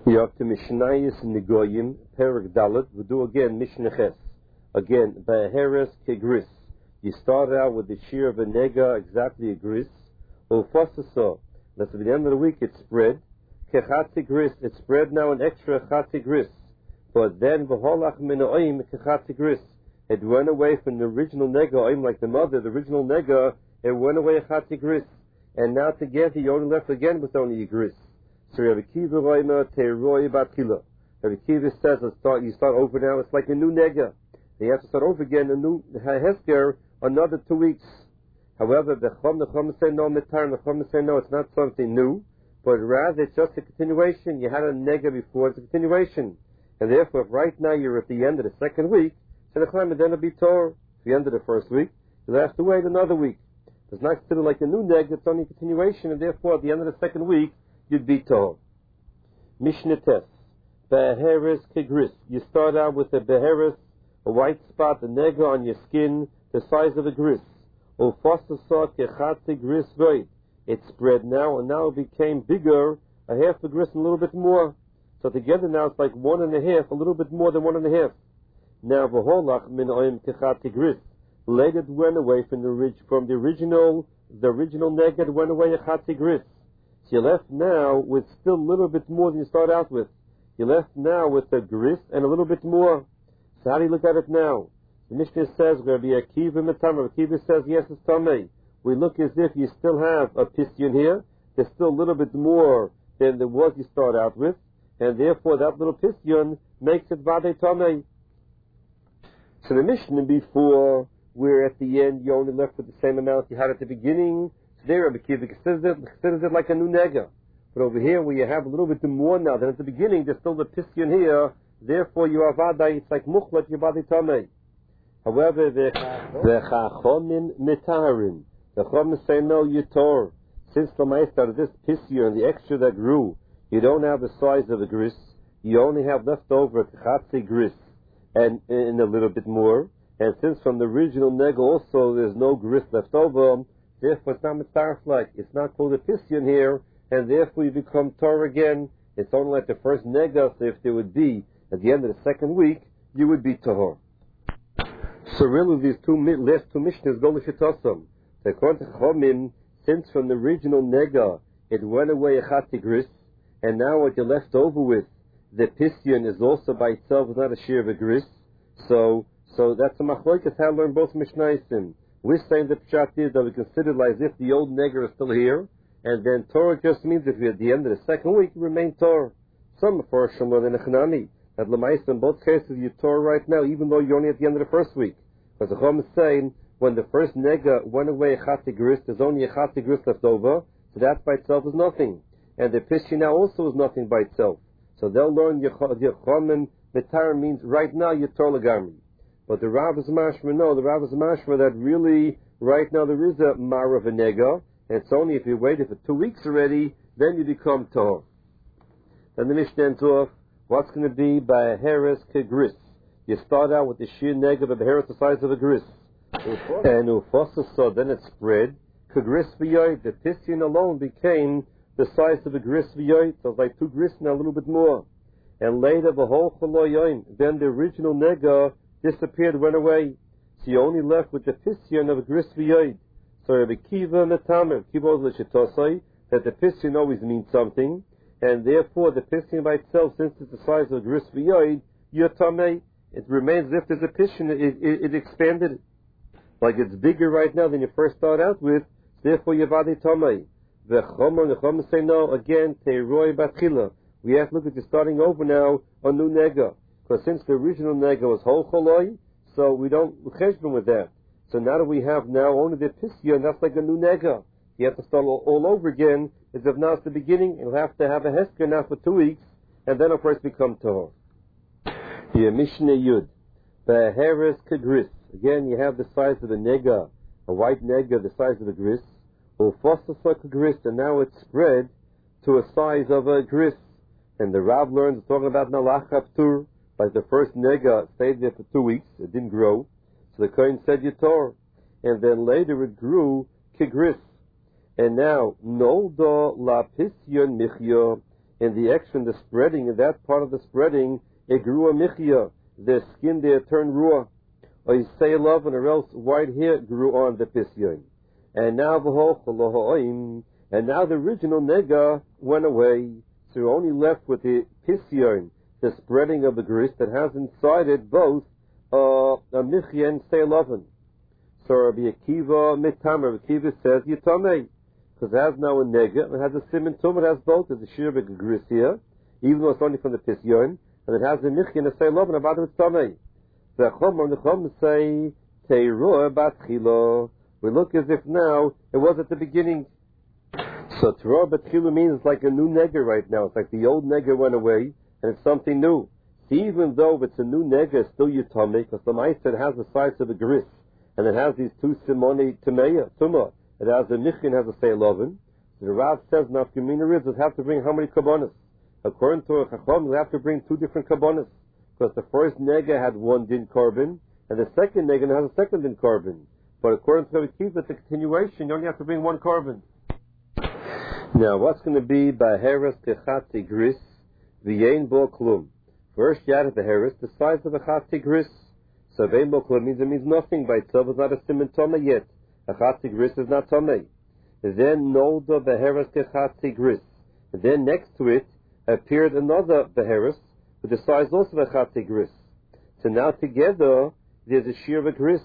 We have to Mishnayis Negoyim, Perek Dalet. We do again Mishnah Ches. Again, Be'eheres Kegris. You start out with the shear of a nega, exactly a gris. Ulfasasa. That's at the end of the week, it's spread. Kechatzi gris. It's spread now an extra chatzi gris. But then, V'holach min oim kechatzi gris. It went away from the original nega, oim like the mother, the original nega, it went away a chatzi gris. And now together, you only left again with only a gris. So Rabbi Kiva Roima Teiroi Batila. Rabbi Kiva says, you start over now, it's like a new nega. You have to start over again, a new hesker, another 2 weeks. However, the Chum say no, the Chum say no, it's not something new, but rather it's just a continuation. You had a nega before, it's a continuation. And therefore, if right now you're at the end of the second week, so the Chum then it'll be Torah. At the end of the first week, you'll have to wait another week. It's not considered like a new nega, it's only a continuation, and therefore at the end of the second week, you'd be told. Mishnah Tes. Beheres Kegris. You start out with a beheres, a white spot, a nega on your skin, the size of a gris. Ufasasa kechatzi gris void. It spread now, and now it became bigger, a half a gris and a little bit more. So together now it's like 1.5, a little bit more than 1.5. Now v'holach min oim kechatzi gris. Later it went away from the original nega, it went away a chatzi gris. So you're left now with still a little bit more than you start out with. You're left now with a gris and a little bit more. So how do you look at it now? The Mishnah says, Rabbi Akiva Metam. Rabbi Akiva says, yes, it's Tamei. We look as if you still have a pisyon here. There's still a little bit more than there was you start out with. And therefore that little pisyon makes it Vade Tamei. So the Mishnah before, where at the end you only left with the same amount you had at the beginning, there, Rabbi Kiva considers it like a new nega. But over here, where you have a little bit more now than at the beginning, there's still the pisyon here. Therefore, you are vadai. It's like muchlat yavadi tamei. However, the chachomim mitaharim. The chachomim say no, you tor. Since the meister of this pisyon, the extra that grew, you don't have the size of a gris. You only have left over a chatzi gris and a little bit more. And since from the original nega also there's no gris left over. Therefore, it's not mitzaref-like. It's not called a pisyon here, and therefore you become Torah again. It's only like the first nega, so if there would be, at the end of the second week, you would be Tahor. So really, these last two mishnahs go l'shitosam. According to Chomim, since from the original nega, it went away a chatzi gris, and now what you're left over with, the pisyon is also by itself, it's not a shear of a gris. So that's a machlokas, how to learn both mishnaysim. We're saying the pshat is that we consider like as if the old nega is still here, and then Torah just means if you're at the end of the second week, you remain Torah. Some for Shemar than a Chanami. That Lamaisa, in both cases, you're Torah right now, even though you're only at the end of the first week. Because the Chom is saying, when the first nega went away a chatzi gris, there's only a chatzi gris left over, so that by itself is nothing. And the pisyon now also is nothing by itself. So they'll learn Yechomim, Mitar means right now you're Torah Lagarmi. But the Rav is mashma, no, the Rav is mashma that really, right now there is a mar of a nega, and it's only if you waited for 2 weeks already, then you become Torah. Then the Mishnah ends off, what's going to be by a heres kegris? You start out with the sheer nega of a heres the size of a gris. And ufosasa, then it spread, kegris v'yoy, the pisyon alone became the size of a gris v'yoy, so it's like 2 gris and a little bit more. And later, the whole chaloyoim, then the original nega disappeared, went away. So you only left with the pisyon of a gris v'yoid. So Rabbi Kiva Metamer, Kiva L'Shitosai, that the pisyon always means something, and therefore the pisyon by itself, since it's the size of a gris v'yoid, Yotamei, it remains as if there's a pisyon, it expanded. Like it's bigger right now than you first started out with, therefore Yavadi Tamei. The Chomim say no, again, Teiroi Batchila. We have to look at you starting over now, a new nega. Because since the original nega was whole choloi, so we don't cheshbon with that. So now that we have now only the pisyon, that's like a new nega. You have to start all over again, as if now it's the beginning, you'll have to have a hesker now for 2 weeks, and then of course become Torah. Here, Mishnah Yud. Beheres kegris. Again, you have the size of a nega, a white nega, the size of a gris. Ufosasa kegris, and now it's spread to a size of a gris. And the Rav learns, talking about Nalach Haptur, like the first nega stayed there for 2 weeks, it didn't grow, so the Kohen said Yator, and then later it grew Kigris, and now Nolda La Pisyon Michya, in the action, the spreading, in that part of the spreading, it grew a michya. The skin there turned ruah. Or you say love, or else white hair grew on the pisyon. And now the original nega went away. So you're only left with the pisyon, the spreading of the gris that has inside it both a michya and say loven. So Rabbi Akiva mitamer, Rabbi Akiva says yitamei, because it has now a nega, it has a siman tum, it has both. There's a shir gris here, even though it's only from the pisyon, and it has a michya and a say loven about it tamei. The Chum say teirua batchilo. We look as if now it was at the beginning. So teirua batchilo means like a new nega right now. It's like the old nega went away and it's something new. See, even though it's a new nega, it's still yutame, because the ma'aser has the size of a gris, and it has these two simoni tuma. It has a michya and has a seilovin. The Rav says nafkamina is it have to bring how many kabbonos? According to a Chacham, we have to bring two different kabbonos. Because the first nega had one din carbon, and the second nega has a second din carbon. But according to Rabbi Akiva, it's a continuation. You only have to bring one carbon. Now, what's going to be Baheres Kechatzi Gris V'yein Bo Klum? First, you added Baheres, the size of a Chatzi Gris. So V'yein Bo Klum means it means nothing by itself. It's not a siman Tomei yet. A Chatzi Gris is not Tomei. Then Nolda Baheres Kechatzi Gris. And then next to it appeared another Baheres, with the size also of a chatzi gris. So now together, there's a shear of a gris.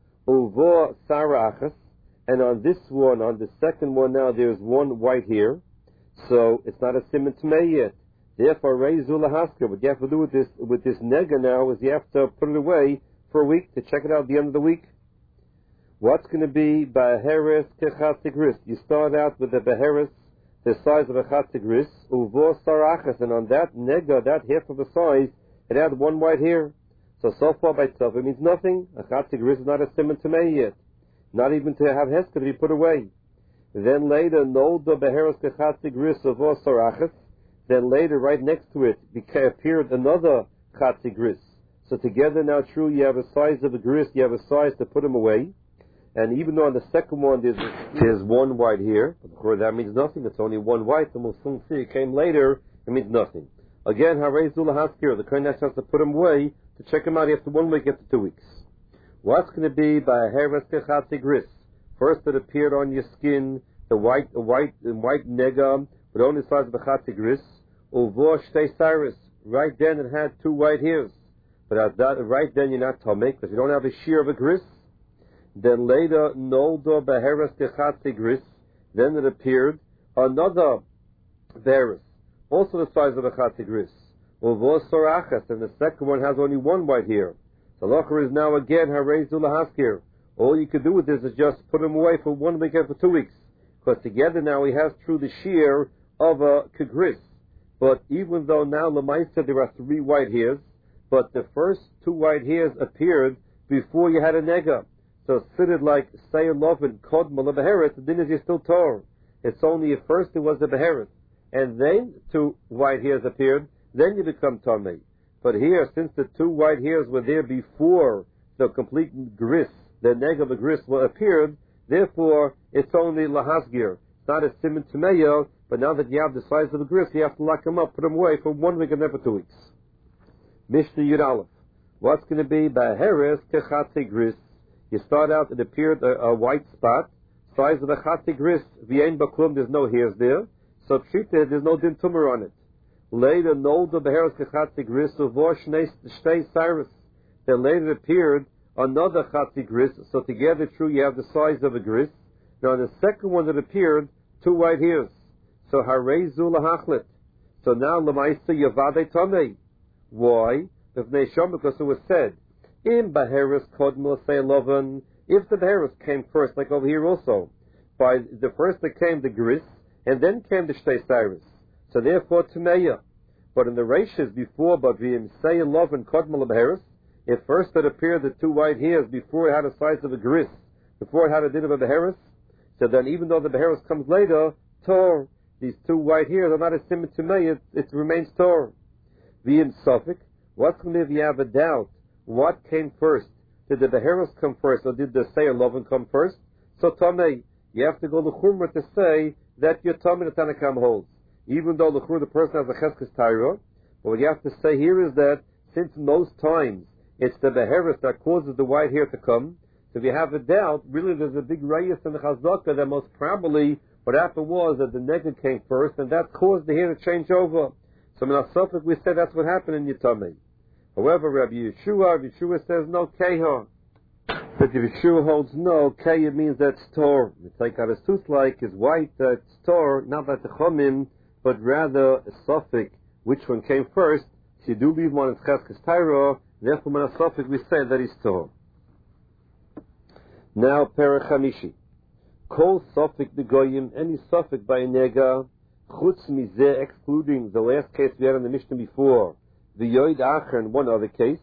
Uvo sarachas, and on this one, on the second one now, there's one white here. So it's not a siman tmei yet. Therefore, reizu lahasker. What you have to do with this nega now is you have to put it away for a week to check it out at the end of the week. What's going to be baheres kechatzi gris? You start out with the baheres, the size of a chatzi gris, uvo sarachas, and on that nega, that half of the size, it had one white hair. So far by itself, it means nothing. A chatzi gris is not a siman tamei yet. Not even to have hesked to be put away. Then later, nolda beheres kechatzi gris uvo sarachas. Then later, right next to it, appeared another chatzi gris. So together now, true, you have a size of a gris, you have a size to put them away. And even though on the second one there's one white here, but of course that means nothing, it's only one white, and we'll soon see it came later, it means nothing. Again, Harei Zula Haskir, the Kohen has to put them away to check them out after 1 week, after 2 weeks. What's going to be by Heres Kechatzi Gris? First it appeared on your skin, the white nega, with only the size of a Chatzi Gris, Uvo Shtei Cyrus. Right then it had 2 white hairs. But at that, right then you're not Tomei, because you don't have a shear of a Gris. Then later, Noldo Beheres Kechatzi Gris. Then it appeared another Beheres, also the size of a Chatzi Gris. Uvo Sorachas, and the second one has only 1 white hair. The locher is now again Harei Zula Haskir. All you can do with this is just put him away for 1 week and for 2 weeks. Because together now he has through the shear of a Kegris. But even though now Lamaisa there are 3 white hairs, but the first 2 white hairs appeared before you had a nega. So fitted like Sayer Love and Kodma Beheres, the din is still Torah. It's only at first it was a Beheres. And then 2 white hairs appeared, then you become Tomei. But here, since the 2 white hairs were there before the complete gris, the neg of the gris appeared, therefore it's only lahasgir. It's not a siman tmeya, but now that you have the size of the gris, you have to lock them up, put them away for 1 week and then for 2 weeks. Mishnah Yud Aleph. What's going to be Baheres Kechatzi Gris? You start out, it appeared a white spot, size of a Chatzi Gris, V'yein Baklum, there's no hairs there, so Pshita, there's no din tumor on it. Later, Nolda Beheres Kechatzi Gris, Uvo Shtei Cyrus. Then later appeared another Chatzi Gris, so together, true, you have the size of a gris. Now, the second one that appeared, 2 white hairs. So, Harei Zula Hachlet. So now, Lamaisa Yavade Tomei. Why? Because it was said, in Baheres Kodmel Seilovan, if the Baheres came first, like over here also, by the first that came the gris, and then came the Shtei Cyrus. So therefore, Tumeya. But in the Reishis before, but V'im Seilovan Kodmel Baheres, if first it appeared the 2 white hairs before it had a size of a gris, before it had a din of a Beheres, so then even though the Beheres comes later, Tor, these 2 white hairs are not a siman Tumeya, it remains Tor. V'im Suffolk, what's going to be if you have a doubt? What came first? Did the Beheres come first, or did the Seir Lovan come first? So Tomei, you have to go to Chumrah to say that your Tomei the Tanakam holds. even though the person has a cheskes taira. But what you have to say here is that since in those times it's the beheris that causes the white hair to come, so if you have a doubt, really there's a big rayus in the chazaka that most probably what happened was that the nega came first, and that caused the hair to change over. So in our suffix we said that's what happened in Yitamei. However, Rabbi Yeshua says no keha. But if Yeshua holds no, keha means that's tor. It's like how his tooth like is white, that's tor, not like the chomim, but rather a suffix. Which one came first? So you do leave one in cheskes taira, therefore in our suffix we say that he's tor. Now, Perek Hamishi. Kol suffix begoyim, any suffix by a nega, chutz mizeh, excluding the last case we had in the Mishnah before, the yoid acher and one other case.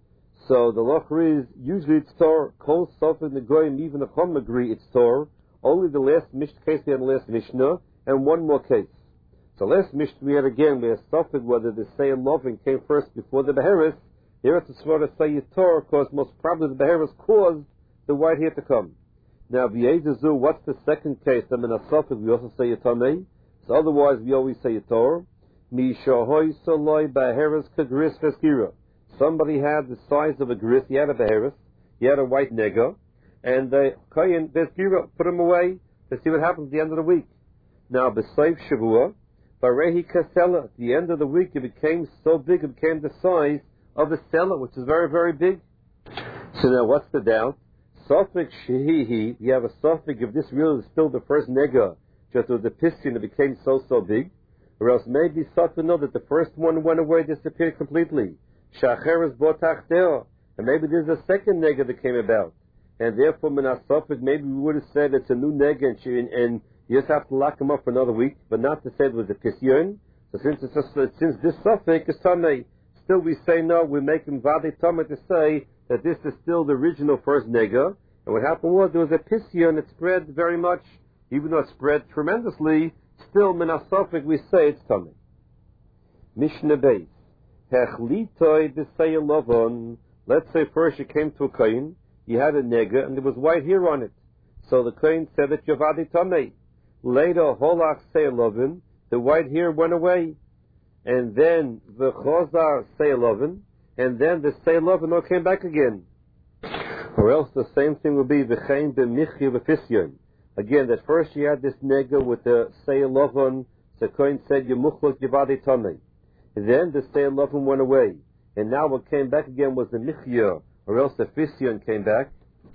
So the locher is, usually it's tor, kol suffix begoyim, even the chum agree it's tor, only the last case we had in the last Mishnah, and one more case. So last Mishnah we had again, we had suffix whether the say and loving came first before the beheris. Here it's a sort of say tor, because most probably the beheris caused the white hair to come. Now, v'yezazu, what's the second case? I mean, a suffix, we also say Yitamei. So otherwise, we always say Yitor. Mishahoy soloi beheris kagris veskira. Somebody had the size of a gris, he had a beheris, he had a white nega, and the kohen veskira put him away to see what happens at the end of the week. Now, b'seif shavua, barehi kasela, at the end of the week, it became so big, it became the size of a cellar, which is very, very big. So now, what's the doubt? Suffix shehihi, we have a suffix if this really is still the first nega, just with the piston it became so big, or else maybe suffix know that the first one went away, disappeared completely. Shacheres botach, and maybe there's a second nega that came about, and therefore in our suffix maybe we would have said it's a new nega, and you just have to lock him up for another week, but not to say it was a piston. So since this suffix is tamei, still we say no, we make him vade tamei to say that this is still the original first nega, and what happened was there was a pission that spread very much, even though it spread tremendously, still min asofik we say it's tummy. Mishnah Beis. Hechlitoi b'sei lovon. Let's say first you came to a kohen, you had a nega, and there was white hair on it. So the kohen said that yavadi tamei. Later, holach sei lovon, the white hair went away. And then the chozar sei lovon, and then the say lovin no came back again. Or else the same thing would be v'chein b'michya v'fisyon. Again, that first you had this nega with the say lovin, the kohen said yemuchlok yavadi tamei. Then the say lovin went away, and now what came back again was the michya, or else the fisyon came back.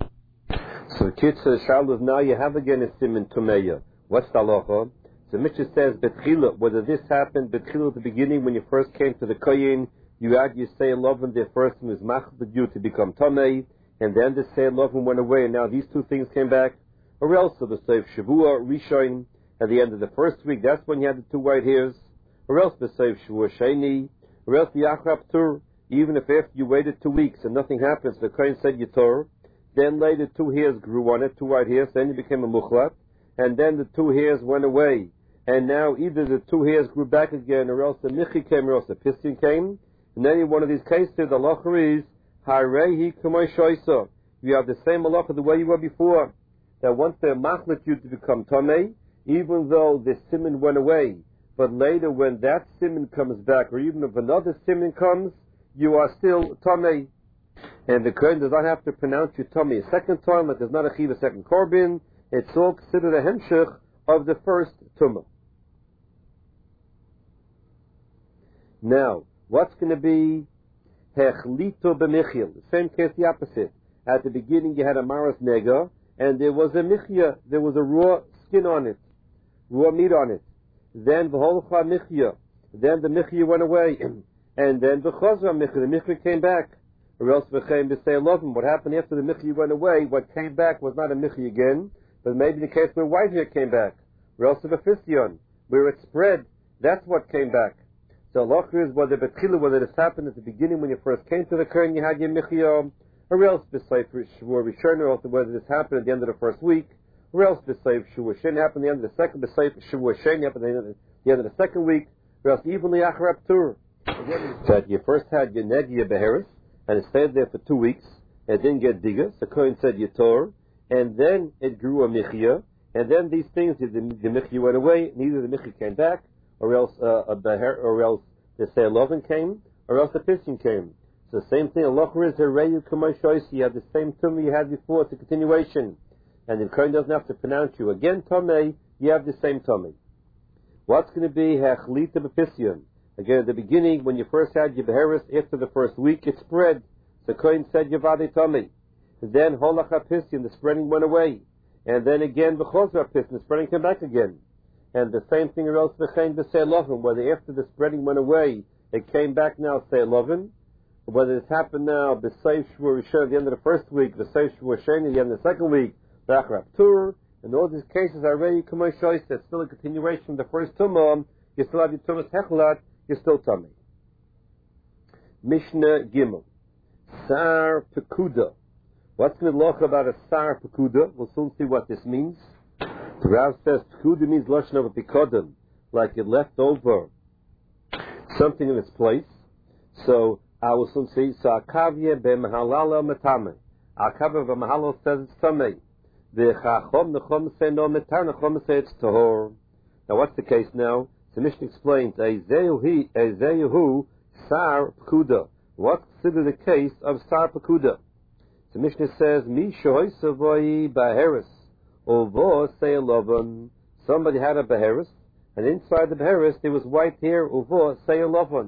So kitzah shalos, now you have again a siman tumeya. What's the halacha? The Mishnah says betchila, whether this happened betchila at the beginning when you first came to the kohen, you had your say lovin, the first one was machbed you to become tamei, and then the say lovin went away, and now these two things came back. Or else the seif shavua rishon at the end of the first week, that's when you had the two white hairs. Or else the seif shavua sheni. Or else the achrap tur, even if after you waited 2 weeks and nothing happens, the kohen said yitor, then later 2 hairs grew on it, 2 white hairs, then you became a muchlat, and then the 2 hairs went away, and now either the 2 hairs grew back again, or else the michi came, or else the piston came. In any one of these cases, the halacha is harehi k'may shoisa. You have the same halacha the way you were before. That once they machlit you to become tamei, even though the siman went away, but later when that siman comes back, or even if another siman comes, you are still tamei. And the kohen does not have to pronounce you tamei a second time. It does not achieve a second korban. It's all considered a hemshech of the first tumah. Now, what's going to be hechlito b'michil? The same case, the opposite. At the beginning, you had a maras nega, and there was a michya, there was a raw skin on it, raw meat on it. Then v'holcha michya, then the michya went away, and then v'chazra michya, the michya came back. Or else v'chein b'sei lovim. What happened after the michya went away? What came back was not a michya again, but maybe the case where white hair came back. Or else of a fisyon, where it spread, that's what came back. So Allah is whether this happened at the beginning when you first came to the kohen, you had your michya, or else b'seif shavua rishon, or else whether this happened at the end of the first week, or else b'seif shavua sheni happened at the end of the second, b'seif shavua sheni happened at the end of the second week, or else evenly achrap tur. That you first had your negia beheris, and it stayed there for 2 weeks, and it didn't get diga, so kohen said yitor, and then it grew a michya, and then these things, the michya went away, neither the michya came back, or else or else the Seilovin came, or else the Piskin came. So the same thing. Allah is Hereyu Kamoshois. You have the same tummy you had before. It's a continuation, and the Kohen doesn't have to pronounce you again. Tomei, you have the same tummy. What's going to be Hechlita B'Pisyon? Again, at the beginning, when you first had your Beheris, after the first week, it spread. The Kohen said Yavade Tomei. Then Holach HaPisyon, the spreading went away. And then again, B'Chos HaPisyon, the spreading came back again. And the same thing or else V'chein B'Seilovin, whether after the spreading went away, it came back now Seilovin, whether it's happened now B'Seif Shvur Rishon at the end of the first week, B'Seif Shvur Sheni at the end of the second week, B'Achar Tur, in all these cases are already Kamoshois, that's still a continuation of the first Tumah, you still have your Tumas Hechlat, you're still Tummy. Mishnah Gimel. Sar Pekuda. What's going to look about a Sar Pekuda? We'll soon see what this means. The Rav says Pekuda means Lashon of a Pekodem, like it left over something in its place. So I will soon see. So Akavye B'Mahalala Matame. Akavye B'Mahalala says it's Tamei. The Chachom Nechom say no Metar, Nechom say it's Tahor. Now what's the case now? The Mishnah explains Ezehu Sar Pekuda. What's considered the case of Sar Pekuda? The Mishnah says, Mi shoisavoi baheris, uvo seilovon. Somebody had a baheris, and inside the baheris there was white hair, uvo seilovon.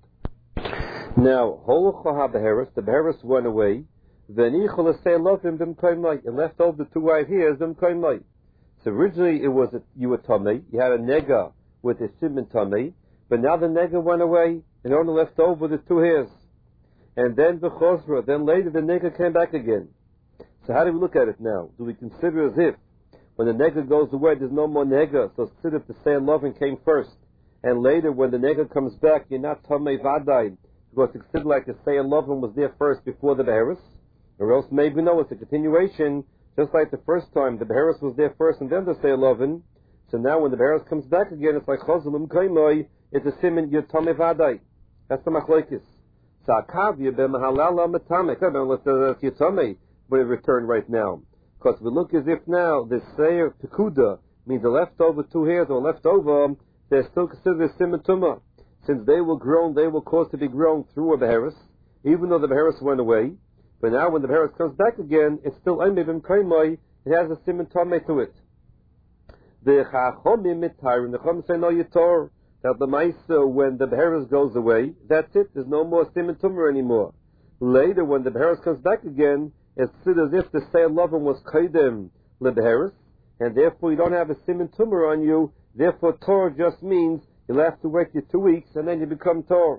Now, holucha ha-baheris, the baheris went away, v'nichol seilovim b'mkoimai. It left over the two white hairs b'mkoimai. So originally it was you were tamei, you had a nega with a simon tamei, but now the nega went away, and only left over the two hairs. And then the Chosra, then later the nega came back again. So how do we look at it now? Do we consider as if when the nega goes away there's no more nega, so consider if the Seiya Lovin came first, and later when the nega comes back you're not Tomei Vadai, because it's considered like the Seiya Lovin was there first before the Beheris, or else maybe no, it's a continuation, just like the first time the Beheris was there first and then the Seiya Lovin. So now when the Beheris comes back again, it's like Choselim Kaimoi, it's a siman you're Tomei Vadai. That's the Machlokes. Sa'akavya b'mahalala matamek. Let's Yitame we return right now, because we look as if now the Seir Pekuda means the leftover two hairs or leftover, they're still considered a simatuma, since they were grown, they were caused to be grown through a beheris, even though the beheris went away. But now when the beheris comes back again, it's still emivim kaimai. It has a simatame to it. The chachomim mitayrim. The chachomim say no yitor. That the Maisa, when the Beheris goes away, that's it, there's no more Siman Tumor anymore. Later, when the Beheris comes back again, it's as if the Seiya Lovin was Kaidem LeBeheris, and therefore you don't have a Siman Tumor on you, therefore Tor just means you'll have to wait your 2 weeks, and then you become Tor.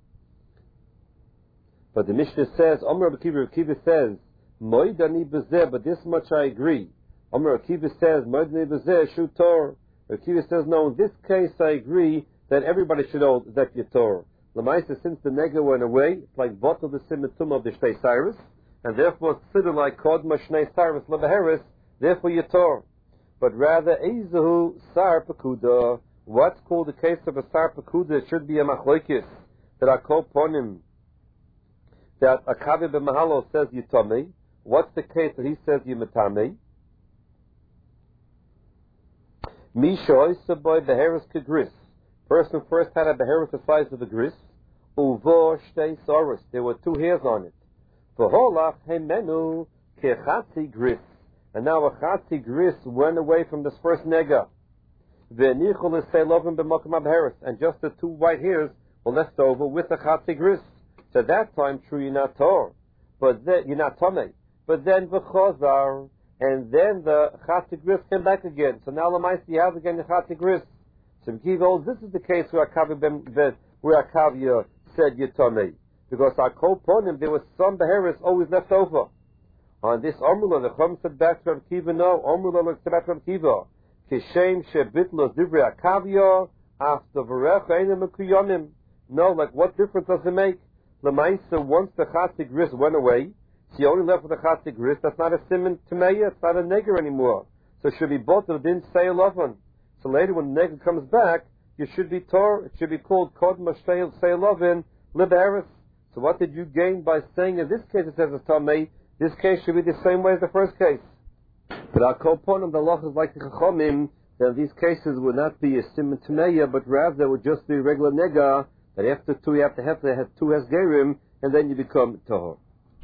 But the Mishnah says, Omer Akiva says, Moidani Bezeh, but this much I agree. Omer Akiva says, Moidani Bezeh, Shu Tor. Akiva says, no, in this case I agree that everybody should hold that Yator. Lamaisa, since the nega went away, it's like bottle the simatum of the Shnei Cyrus, and therefore it's considered like Kodma Shnei Cyrus Lebeheris, therefore Yator. But rather, Ezahu Sar Pekuda, what's called the case of a Sar Pekuda, it should be a Machlokes, that I call upon him, that Akavi B'Mahalo says Yitame. What's the case that he says Yimatame? Misha Isaboy Beheris Kegris. Person first had a Beheris the size of a gris. Uvo Shtei Soros. There were two hairs on it. V'holach Hemenu Kechatzi Gris. And now a Chatzi Gris went away from this first nega. V'nichol Seilovim B'Mokim HaBeheris. And just the two white hairs were left over with the Chatzi Gris. So at that time, true, you're not Tor. But then, you're not Tomei. But then V'chozar. And then the Chatzi Gris came back again. So now Lamaisi you have again the Chatzi Gris. So this is the case where Akavya said Yitomei. Because our Koponim, there was some Beheris always left over. On this Omrula, the Chum said back to Rav Kiva, no, Omrula said back to Rav Kiva. Kishem Shebitlos Divrei Akavya, after Varech Einim Mekuyonim. No, like what difference does it make? Lamaisa, once the Chatzi Gris went away, she only left with the Chatzi Gris, that's not a Siman Tameya, it's not a Neger anymore. So it should be both of them, didn't say 11. So later when the Neger comes back, you should be Tor, it should be called Kod Mashtei say 11, Liberis. So what did you gain by saying in this case it says it's Tamei, this case should be the same way as the first case. But our Koponim, the Loch is like the Chachomim, then these cases would not be a siman tameya, but rather it would just be a regular nega, that after 2 you have to have 2 hesgerim, and then you become tahor.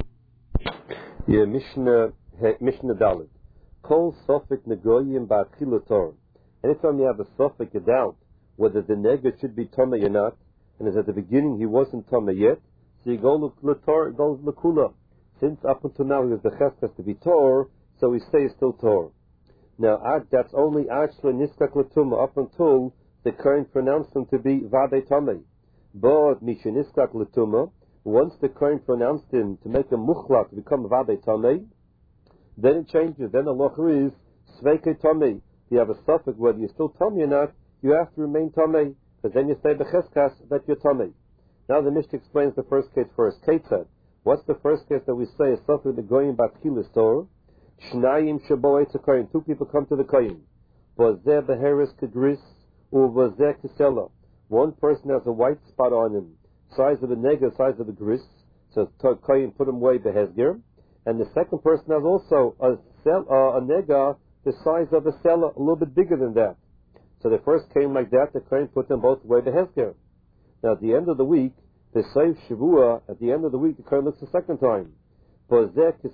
Yeah, Mishnah Dalet. Kol sofik negoyim ba'achilu tor. Anytime you have a sofik, a doubt whether the nega should be tameh or not, and as at the beginning he wasn't tameh yet, so you go l'tor, goes l'kula. Since up until now he was the cheskas to be tor, so we say he's still tor. Now that's only actually niskak l'tumah up until the Kohen pronounced him to be vadei tameh. But misheniskak l'tumah, once the Kohen pronounced him to make a muchlak to become vadei tameh, then it changes. Then the locher is sveikei tameh. You have a suffix whether you're still tameh or not. You have to remain tameh, because then you say becheskas that you're tameh. Now the Mishnah explains the first case first. Ketzad. What's the first case that we say? A suffix the goyim batchilas tor. Shnayim shaboet to kohen. 2 people come to the kohen. Vazeh beheres kedris uvazeh kesela. One person has a white spot on him, size of a nega, size of a gris. So kohen put him away behesger. And the second person has also a nega the size of a seller, a little bit bigger than that. So the first came like that, the Kohen put them both away the hezger. Now at the end of the week, the Seif Shavua, at the end of the week, the Kohen looks a second time. Now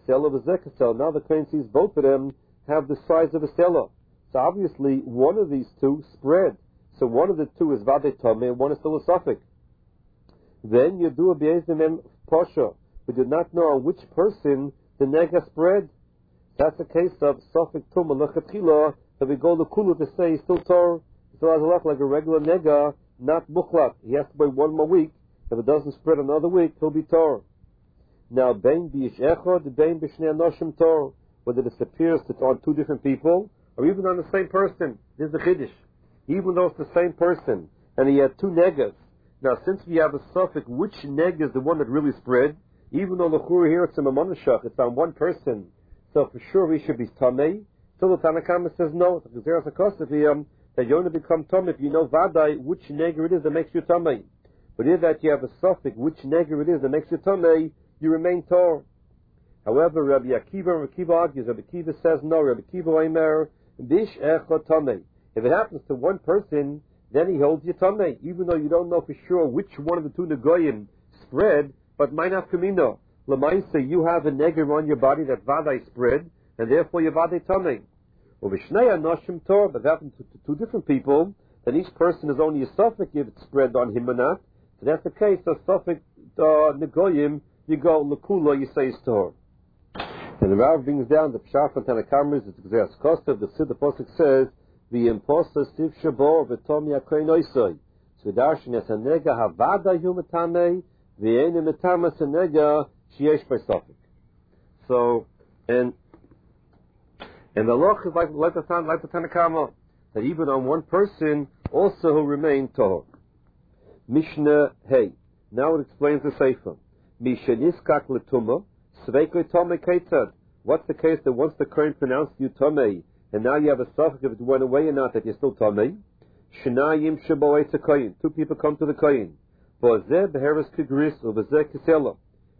the Kohen sees both of them have the size of a seller. So obviously one of these two spread. So one of the two is Vadei Tameh and one is still a suffix. Then you do a Be'ezimem Posha. We do not know on which person the nega spread. That's a case of Sofik Tumah Lechatchila, that we go to Kulu to say he's still Tor. So as a like a regular nega, not Mukhlak. He has to wait 1 more week. If it doesn't spread another week, he'll be Tor. Now, Bein Bi'ish Echad, Bein B'Shnei Anoshim Tor, whether this appears to on 2 different people, or even on the same person. This is the Chiddush. Even though it's the same person, and he had 2 negas. Now, since we have a suffix, which nega is the one that really spread? Even though the Chur here it's a Mamonashach, it's on 1 person, so for sure we should be Tamei. So the Tanakama says no, because there's a cost that you only become Tamei if you know Vadai, which neger it is that makes you Tamei. But if that you have a suffix, which neger it is that makes you Tamei, you remain Tor. However, Rabbi Akiva argues, Rabbi Akiva says no, Rabbi Akiva Omer, Bish Echot Tamei. If it happens to 1 person, then he holds you Tamei, even though you don't know for sure which one of the 2 Negoyim spread, but Mainaf Kamino. Lamaisa, you have a neger on your body that Vadai spread, and therefore you're Vadai Tamei. But if it happens to 2 different people, then each person is only a suffix if it's spread on him or not. So that's the case of suffix Negoyim, you go Lakula, you say Stor. And the Rav brings down the Pshaf and Tanakamas, it's Gzeras Kostav, the Siddha Posik says, the imposter Siv Shabor, V'tomi HaKoin Oisoi. So Darshan es HaNega HaVadai Hu Metamei, V'yenim Metamas HaNega, Sheyesh by suffix. So, and the loch is like the Tanakama, that even on 1 person also will remain Tahor. Mishnah Hey. Now it explains the Sefer. Misheniskak L'tumah, Sveikoi Tomei Ketzad. What's the case that once the Kohen pronounced you Tomei, and now you have a suffix if it went away or not, that you're still Tomei? Shnayim Shaboet Kohen. 2 people come to the Kohen. V'ozeh Beheres Kigris, or V'ozeh Kisela.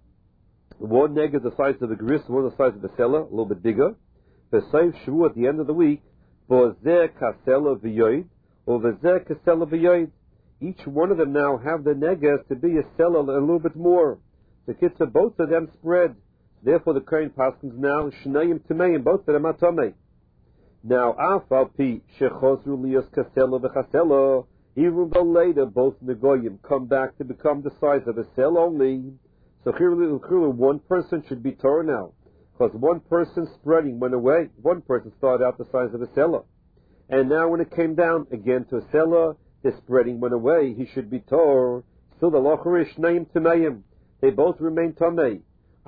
1 neg is the size of a gris, 1 the size of a seller, a little bit bigger. The same shvu at the end of the week, v'ozeh kasela v'yoid, or v'ozeh kasela v'yoid. Each one of them now have the negas to be a seller a little bit more. The kids of both of them spread. Therefore the Kohen paskins now, shnayim tameim, both of them are tamei. Now, afal pi shechosru liyos kasela v'chasela, even though later both negoyim come back to become the size of a cell only, so clearly 1 person should be Torah now, because 1 person spreading went away. 1 person started out the size of a seller, and now when it came down again to a seller, the spreading went away. He should be Torah. Still the locherish name tameim. They both remain tamei.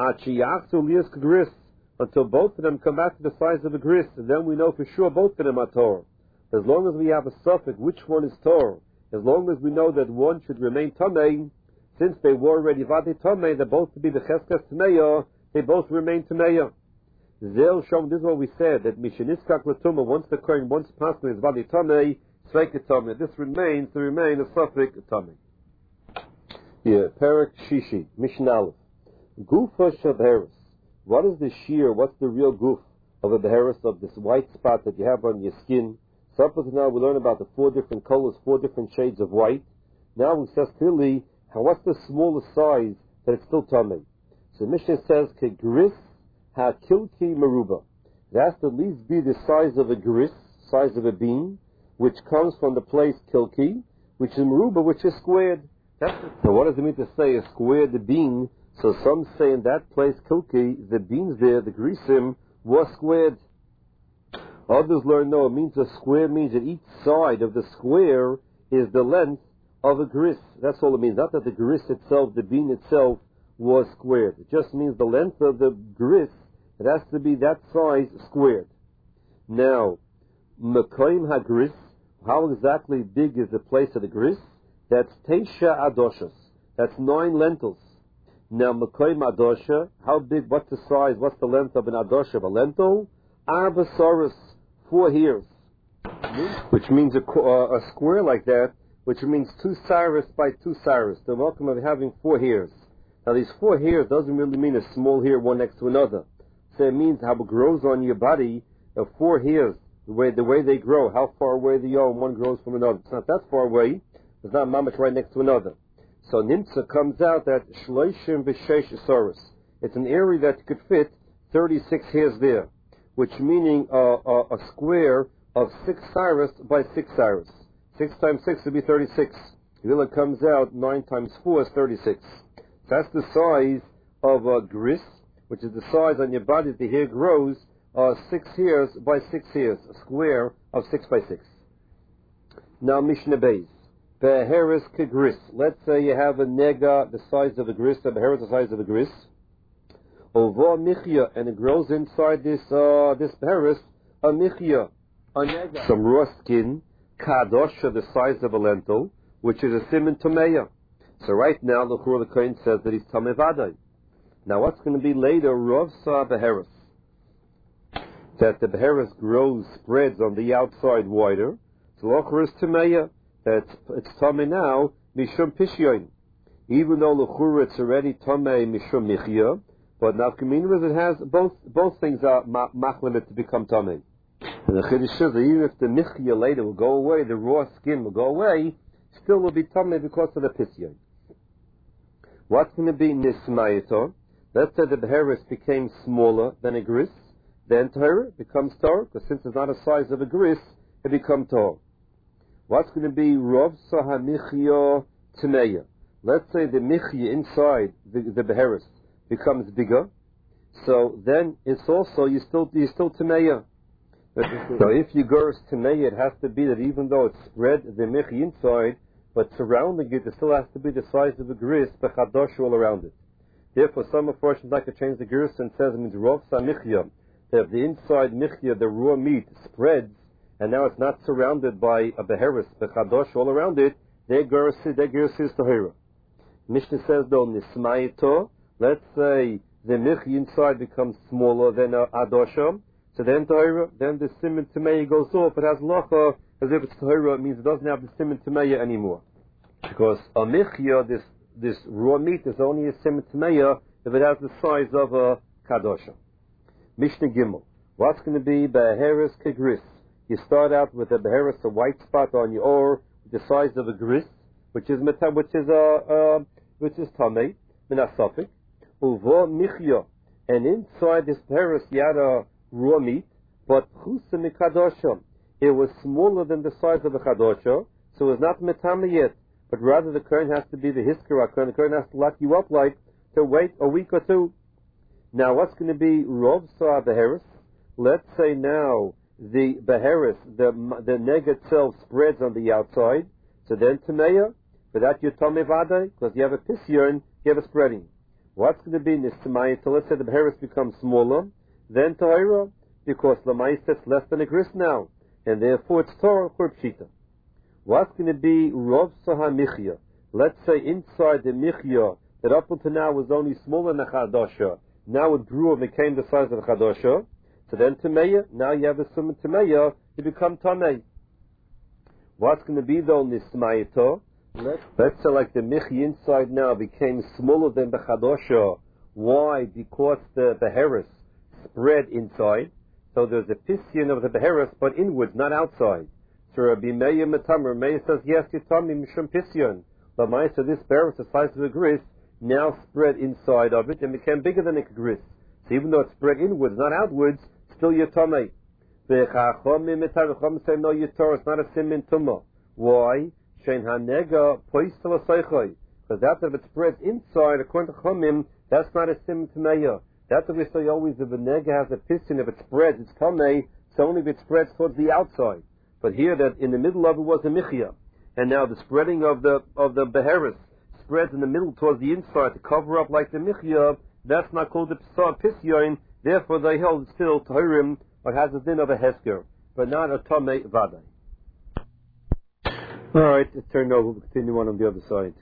Until both of them come back to the size of a gris, and then we know for sure both of them are Torah. As long as we have a suffix, which one is Torah? As long as we know that one should remain tamei. Since they were already Vadei Tamei, they're both to be the Cheskas Tameya, they both remain Tameya. Zel Shom, this is what we said, that Misheniskak L'tumah, once the Kohen, once Pascha is Vadei Tamei, Sveikei Tamei. This remains to remain a suffix Tamei. Yeah, Perek Shishi, Mishnah Aleph. Gufa Shabheres. What is the shear, what's the real goof of a beheres, of this white spot that you have on your skin? So up until now we learn about the 4 different colors, 4 different shades of white. Now we says clearly, what's the smallest size that it's still tamei? So Mishnah says, Kegris ha-kilki meruba. It has to at least be the size of a gris, size of a bean, which comes from the place kilki, which is meruba, which is squared. So what does it mean to say a squared bean? So some say in that place kilki, the beans there, the grisim, was squared. Others learn, no, it means a square means that each side of the square is the length of a gris. That's all it means. Not that the gris itself, the bean itself, was squared. It just means the length of the gris, it has to be that size squared. Now, Mekoim HaGris, how exactly big is the place of the gris? That's Teisha Adoshas. That's 9 lentils. Now, Mekoim Adosha, how big, what's the size, what's the length of an Adosha of a lentil? Arba Saras, 4 hairs. Which means a square like that, which means 2 saras by 2 saras. The welcome of having 4 hairs. Now, these 4 hairs doesn't really mean a small hair one next to another. So it means how it grows on your body, 4 hairs, the way they grow, how far away they are, and one grows from another. It's not that far away. It's not mamash right next to another. So Nimtza comes out that Shloishim V'Sheish Saras. It's an area that you could fit 36 hairs there, which meaning a square of 6 saras by 6 saras. 6 times 6 would be 36. It comes out 9 times 4 is 36. So that's the size of a gris, which is the size on your body that the hair grows, 6 hairs by 6 hairs, a square of 6 by 6. Now Mishnah Beis. Beheres kegris. Let's say you have a nega the size of a gris, a beheres the size of a gris. Ovo michya, and it grows inside this beheres, a michya, a nega. Some raw skin, kadosha, the size of a lentil, which is a siman tomeya. So right now, the Kohen says that he's tamei vadai. Now what's going to be later, rovsa beheres, that the beheres grows, spreads on the outside wider. So lochur is tomeya, that it's tamei now, mishum pishyoin. Even though l'chura it's already tamei mishum michya, but nafkamina it has both things are machlimit to become tamei. And the chiddush is that even if the michya later will go away, the raw skin will go away, still will be tamei because of the pishyoin. What's going to be nismayito? Let's say the beheres became smaller than a gris, then Torah becomes Torah, because since it's not a size of a gris, it becomes Torah. What's going to be Rov Saha Michya Tmeya? Let's say the Michya inside the beheres becomes bigger, so then it's also, you're still Tmeya. So if you go as Tmeya, it has to be that even though it's spread the Michya inside, but surrounding it still has to be the size of a gris, but chadosh all around it. Therefore, some of us like to change the gris and says it means Rov Saha Michya. That if the inside Michya, the raw meat, spreads, and now it's not surrounded by a beheres, the chadosh all around it, their gers is tahira. Mishnah says though, nismayito, let's say the michya inside becomes smaller than a adosha, so then tahira, then the siman tameya goes off, it has lacha, as if it's tahira, it means it doesn't have the siman tameya anymore. Because a michya, this raw meat is only a siman tameya if it has the size of a kadosha. Mishnah Gimel, what's going to be beheres kegris? You start out with a beheres, a white spot on your oar, the size of a gris, which is tamei, minasafik. Uvo michya, and inside this beheres you had a raw meat, but chusa mikadosha, it was smaller than the size of a kadosha, so it's not metame yet, but rather the Kohen has to be the hiskara Kohen. The Kohen has to lock you up like to wait a week or two. Now what's going to be rov sa beheres? Let's say now the beheres, the neg itself spreads on the outside, so then tameya, but that you're tamei vadai, because you have a pisyon, you have a spreading. What's going to be nistamaya? So let's say the beheres becomes smaller, then tahira, because lamais it's less than a gris now, and therefore it's Torah for pshita. What's going to be rov saha michya? Let's say inside the michya, that up until now was only smaller than a chadosha, now it grew and became the size of a chadosha. So then tameya, now you have a summon tameya, you become tamei. What's going to be though nismayito? Let's say like the michi inside now became smaller than the chadosha. Why? Because the beheres spread inside. So there's a pisyon of the beheres, but inwards, not outside. So Rabbi Meir Metamer, Meir says, yes, Yitami Mishum Pisyon. But Meir said this beres, the size of a gris, now spread inside of it and became bigger than a gris. So even though it's spread inwards, not outwards, still Yitami. The Chachomim Metarachom say, no, Yitor, it's not a simin tumah. Why? Shein hanega poistel asaychoy. Because that if it spreads inside, according to Chomim, that's not a simin tumeya. That's what we say always, if a nega has a piston, if it spreads, it's tamei, so only if it spreads towards the outside. But here, that in the middle of it was a michya. And now the spreading of the beheris spreads in the middle towards the inside to cover up like the michya, that's not called the pisyon, therefore they held still tahirim, or has a din of a hesker, but not a tamei vaday. Alright, let's turn over, we'll continue on the other side.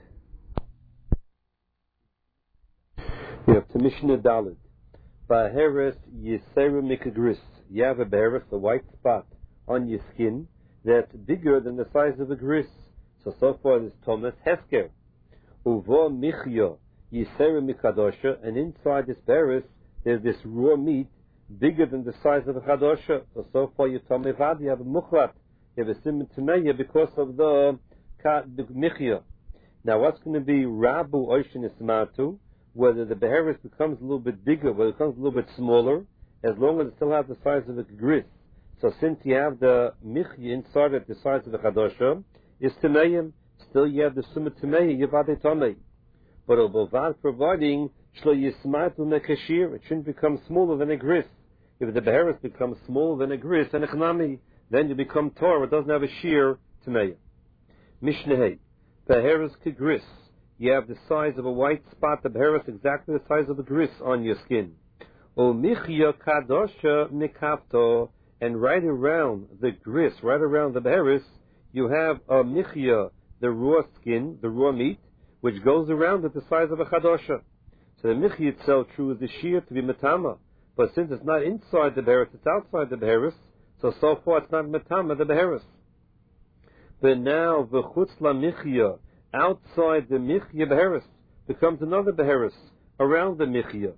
We have to Mishnah Dalet. Baheres Yisera Mikagris. You have a beheres, a white spot on your skin that's bigger than the size of a gris. So far this Thomas Hesker. Uvo Michya Yisera Mikadosha, and inside this beheres there's this raw meat bigger than the size of a chadosha. So far you Tomei Vad, you have a muchlat. You have a siman tumeya because of the michya. Now what's going to be rabu oishin ismatu? Whether the beheris becomes a little bit bigger, whether it becomes a little bit smaller, as long as it still has the size of a gris. So since you have the michya inside it, the size of the chadosha, is tumeyim. Still you have the siman tumeya, yavade tomei. But obovad providing shlo yismatu mekashir, it shouldn't become smaller than a gris. If the beheris becomes smaller than a gris and a chnami, then you become Torah. It doesn't have a shear Tameya. Mishnah Hey. Beheres kegris. You have the size of a white spot. The beheres exactly the size of a gris on your skin. O michya kadosha mikavto. And right around the gris, right around the beheres, you have a michya, the raw skin, the raw meat, which goes around at the size of a chadosha. So the michya itself, true, is the shear to be matama. But since it's not inside the beheres, it's outside the beheres, so far it's not metama the beheres. But now the chutz la michya, outside the michya beheres, becomes another beheres around the michya.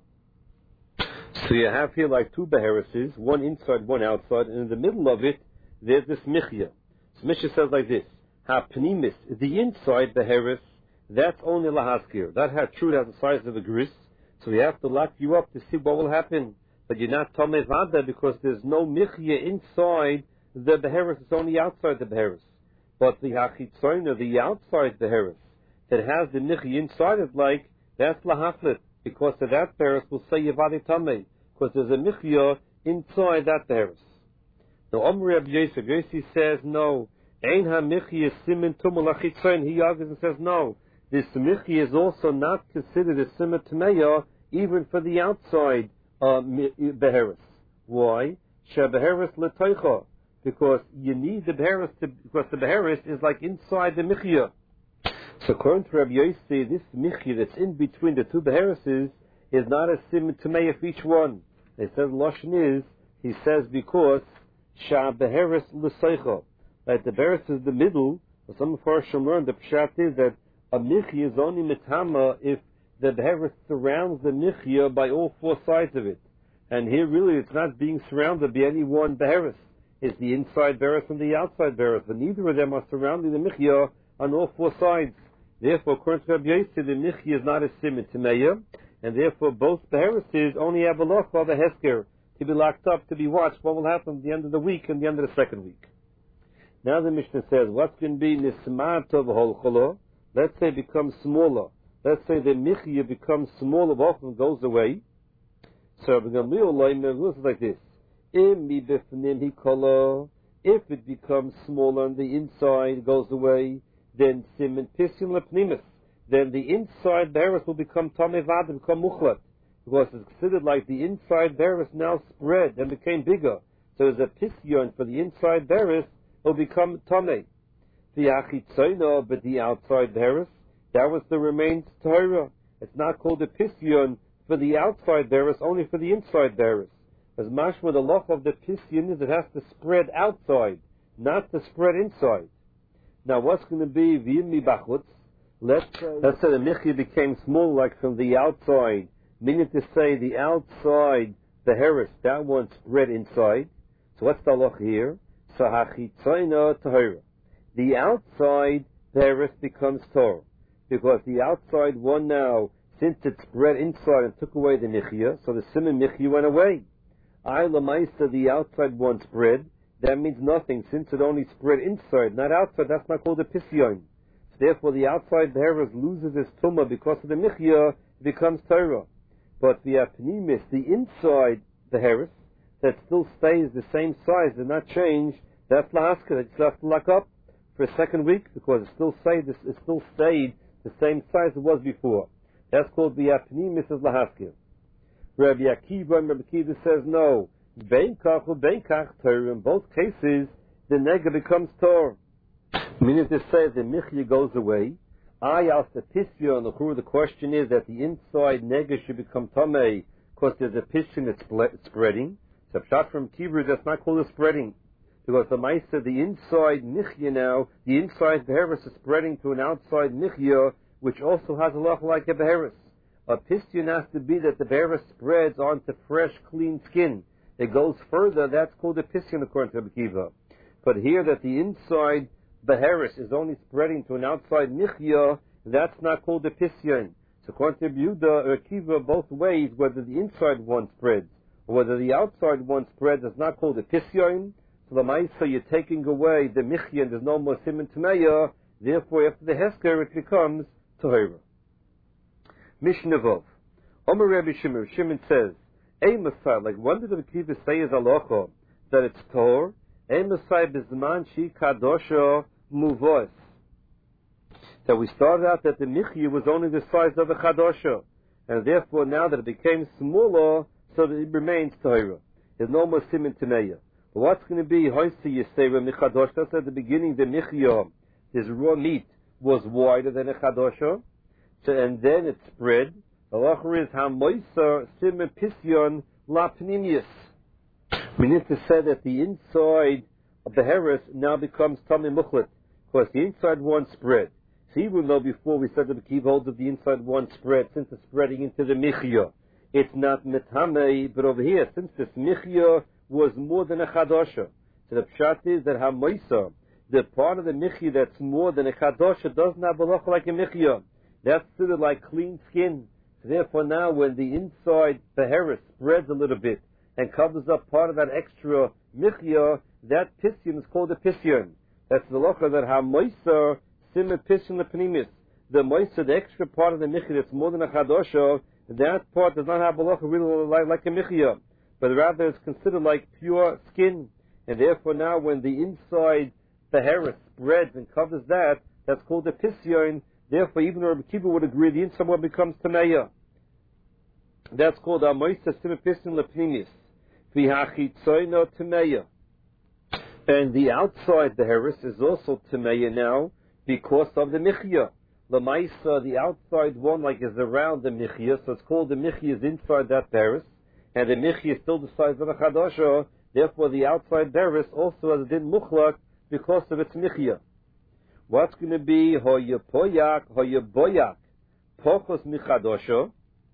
So you have here like two behereses, one inside, one outside, and in the middle of it there's this michya. So Mishnah says like this: Ha pnimis, the inside beheres, that's only lahaskir. That has true, it has the size of a gris. So we have to lock you up to see what will happen. But you're not Tomei Vada because there's no michya inside the beheres, it's only outside the beheres. But the hachitzoyna, the outside beheres, that has the michya inside it, like, that's lahaflit, because of that beheres will say Yavadi Tomei, because there's a michya inside that beheres. Now, Omri Rabbi Yosef, Yosef says, no, Ein ha-michya simin tumul hachitzoyn. He argues and says, no, this michya is also not considered a simin tumeya, even for the outside beheres. Why? Shebeheres letoicha, because you need the beheres because the beheres is like inside the michya. So according to Rabbi Yossi, this michya that's in between the two behereses is not a sim tumeya for each one. He says lashon is, he says because shebeheres letoicha, that the beheres is the middle. Some of our learn the pshat is that a michya is only metama if the beheres surrounds the michya by all four sides of it. And here really it's not being surrounded by any one beheres. It's the inside beheres and the outside beheres. But neither of them are surrounding the michya on all four sides. Therefore, according to Rabbi Yossi, the michya is not a simin tumeya, and therefore both behereses only have a loch of a hesker, to be locked up, to be watched. What will happen at the end of the week and the end of the second week? Now the Mishnah says, what's going to be nismat of holcholo? Let's say it becomes smaller. Let's say the michya becomes smaller, often goes away. So we're going to listen like this: if it becomes smaller on the inside, goes away, then simin pisim lepnimis. Then the inside beheres will become tomei vada, become muchlat, because it's considered like the inside beheres now spread and became bigger. So there's a pisyon for the inside beheres, will become tomei. The achitzoyna, but the outside beheres, that was the remains Torah. It's not called a pisyon for the outside beheres, only for the inside beheres. As mashma, the loch of the pisyon is it has to spread outside, not to spread inside. Now what's going to be v'im mibachutz? Let's say the michya became small, like from the outside, meaning to say the outside beheres, that one spread inside. So what's the loch here? So hachitzoina tahira. The outside beheres becomes Torah. Because the outside one now, since it spread inside and took away the michya, so the siman michya went away. I lamaisa, the outside one spread, that means nothing, since it only spread inside, not outside, that's not called a pisyon. So therefore the outside beheres loses its tumah because of the michya, it becomes Torah. But the apnimis, the inside beheres, that still stays the same size, did not change, that's lahaska, it's left to lock up for a second week, because it still stayed the same size it was before. That's called the apnimis of lahaska. Rabbi Akiva and Rabbi Akiva says no. Bein kach or bein kach Torah. In both cases, the nega becomes Torah. Meaning to say the michya goes away. I asked the pisya on the question is that the inside nega should become tamei because there's a pisya that's spreading. So shot from Kibru, that's not called a spreading. Because the Maisa, the inside michya now, the inside beheres is spreading to an outside michya, which also has a lot like a beheres. A pisyon has to be that the beheres spreads onto fresh, clean skin. It goes further, that's called a pisyon according to Rabbi Akiva. But here that the inside beheres is only spreading to an outside michya, that's not called a pisyon. So according to Rabbi Yehuda or Akiva, both ways, whether the inside one spreads or whether the outside one spreads, is not called a pisyon. So the Maisa, you're taking away the michya and there's no more siman tameya, therefore after the hesker it becomes tahira. Mishnah Vov. Omer Rabbi Shimon. Shimon says, "Ei Masai." Like when did the Akiva say is halacha that it's tor? Ei Masai bizman shi kadosha muvos. That we started out that the michya was only the size of a chadosha, and therefore now that it became smaller, so that it remains tahira. There's no more siman tameya. But what's going to be hoisi yisera michadosha? That's at the beginning the michya, this raw meat, was wider than a chadosha. So, and then it spread. The halacha is hamoisa simen pisyon la pnimius. We need to say that the inside of the beheres now becomes tamei muchlet, because the inside one spread. So even though before we said that the key holds of the inside one spread, since it's spreading into the michya, it's not metamei, but over here, since this michya was more than a chadosha, so the pshat is that hamoisa, the part of the michya that's more than a chadosha, doesn't have a halacha like a michya. That's sort of like clean skin. So therefore now when the inside beheres spreads a little bit and covers up part of that extra michya, that pisyon is called a pisyon. That's the locha that ha-moisa simen pisyon lepnimis. The moisa, the extra part of the michya that's more than a chadosha, that part does not have a locha really like a michya, but rather it's considered like pure skin. And therefore now when the inside beheres spreads and covers that, that's called a pisyon. Therefore, even Rabbi Akiva would agree the inside one becomes tameya. That's called amoisa simen pisyon lepnimis. V'hachitzoino tameya. And the outside beheres is also tameya now because of the michya. Lamaisa, the outside one like is around the michya, so it's called the michya is inside that beheres, and the michya is still the size of a chadasha. Therefore, the outside beheres also has a din muchlak because of its michya. What's going to be hoyapoyak, hoyaboyak, pochos michadosho?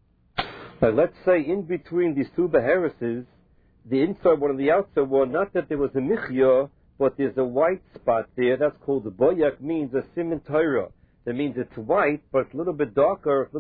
Let's say in between these two behereses, the inside one and the outside one, not that there was a michya, but there's a white spot there. That's called the boyak, means a siman Torah. That means it's white, but it's a little bit darker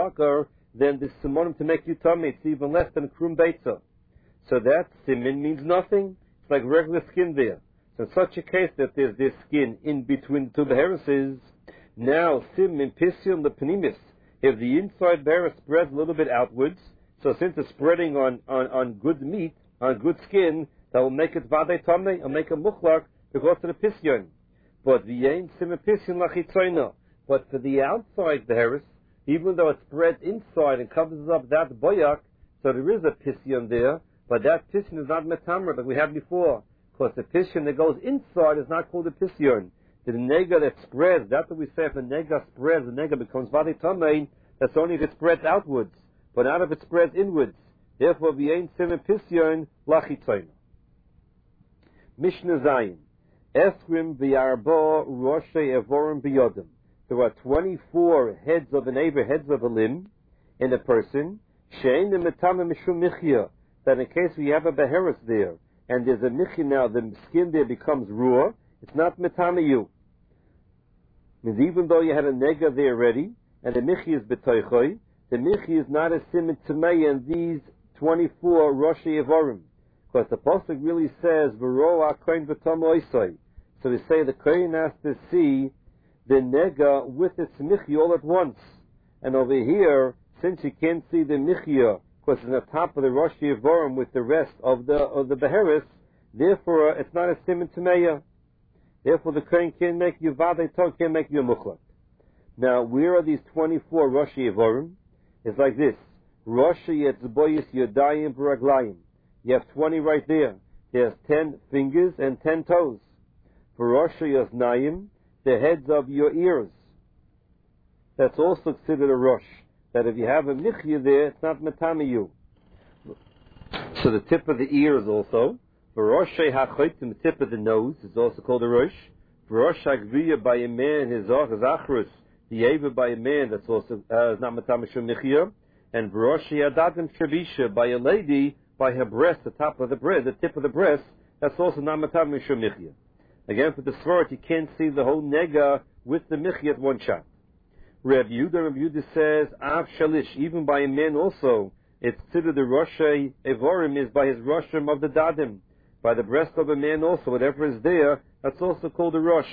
than the simonim to make you tummy. It's even less than a krum beitza. So that siman means nothing. It's like regular skin there. So in such a case that there's this skin in between the two behereses, now simen pisyon lepnimis. If the inside beheres spreads a little bit outwards, so since it's spreading on good meat, on good skin, that will make it vadei tamei, and make it muchlak because of the pisyon. But the ain simen pisyon lachitzoino. But for the outside beheres, even though it spreads inside and covers up that boyak, so there is a pisyon there, but that pisyon is not metamer like we had before. Because the pisyon that goes inside is not called a pisyon. The nega that spreads, that's what we say, if the nega spreads, the nega becomes vadei tamei, that's only if it spreads outwards, but not if it spreads inwards. Therefore, we ain't simen pisyon lachitzoino. Mishnah Zayin. Esrim v'yarbo roshei evorim b'yodim. There are 24 heads of an aver, heads of a limb, in a person. Shein the metame mishum michya. That in case we have a beheres there, and there's a michi now, the skin there becomes raw, it's not metamayu. Means even though you had a nega there already, and the michi is betoichoi, the michi is not a siman tamei in these 24 Roshi Evorim. Because the Pasuk really says, V'ro ha'kohen v'tom oisoi. So we say the kohen has to see the nega with its michi all at once. And over here, since you can't see the michia, because it's on the top of the Roshi Evorim with the rest of the Beheris, therefore it's not a siman tameya. Therefore the kohen can't make you vadei tov, can't make you a muchlak. Now, where are these 24 Roshi Evorim? It's like this. Roshi Yetzboyis Yodayim B'Raglayim. You have 20 right there. There's 10 fingers and 10 toes. For Roshi Yoznayim, the heads of your ears. That's also considered a Rosh. That if you have a michya there, it's not metamiyu. So the tip of the ears also. For Roshi HaChoitim, the tip of the nose, is also called a Rosh. For Rosh HaGviya by a man, his achrus, the Eva by a man, that's also not metamiyu michya. And Roshi Adadim Shavisha by a lady, by her breast, the top of the breast, the tip of the breast, that's also not metamiyu michya. Again, for the Svarat, you can't see the whole nega with the michya at one shot. Reb Yehuda says, Av Shalish, even by a man also, it's considered the Rosh Evorim is by his Roshim of the Dadim. By the breast of a man also, whatever is there, that's also called a Rosh.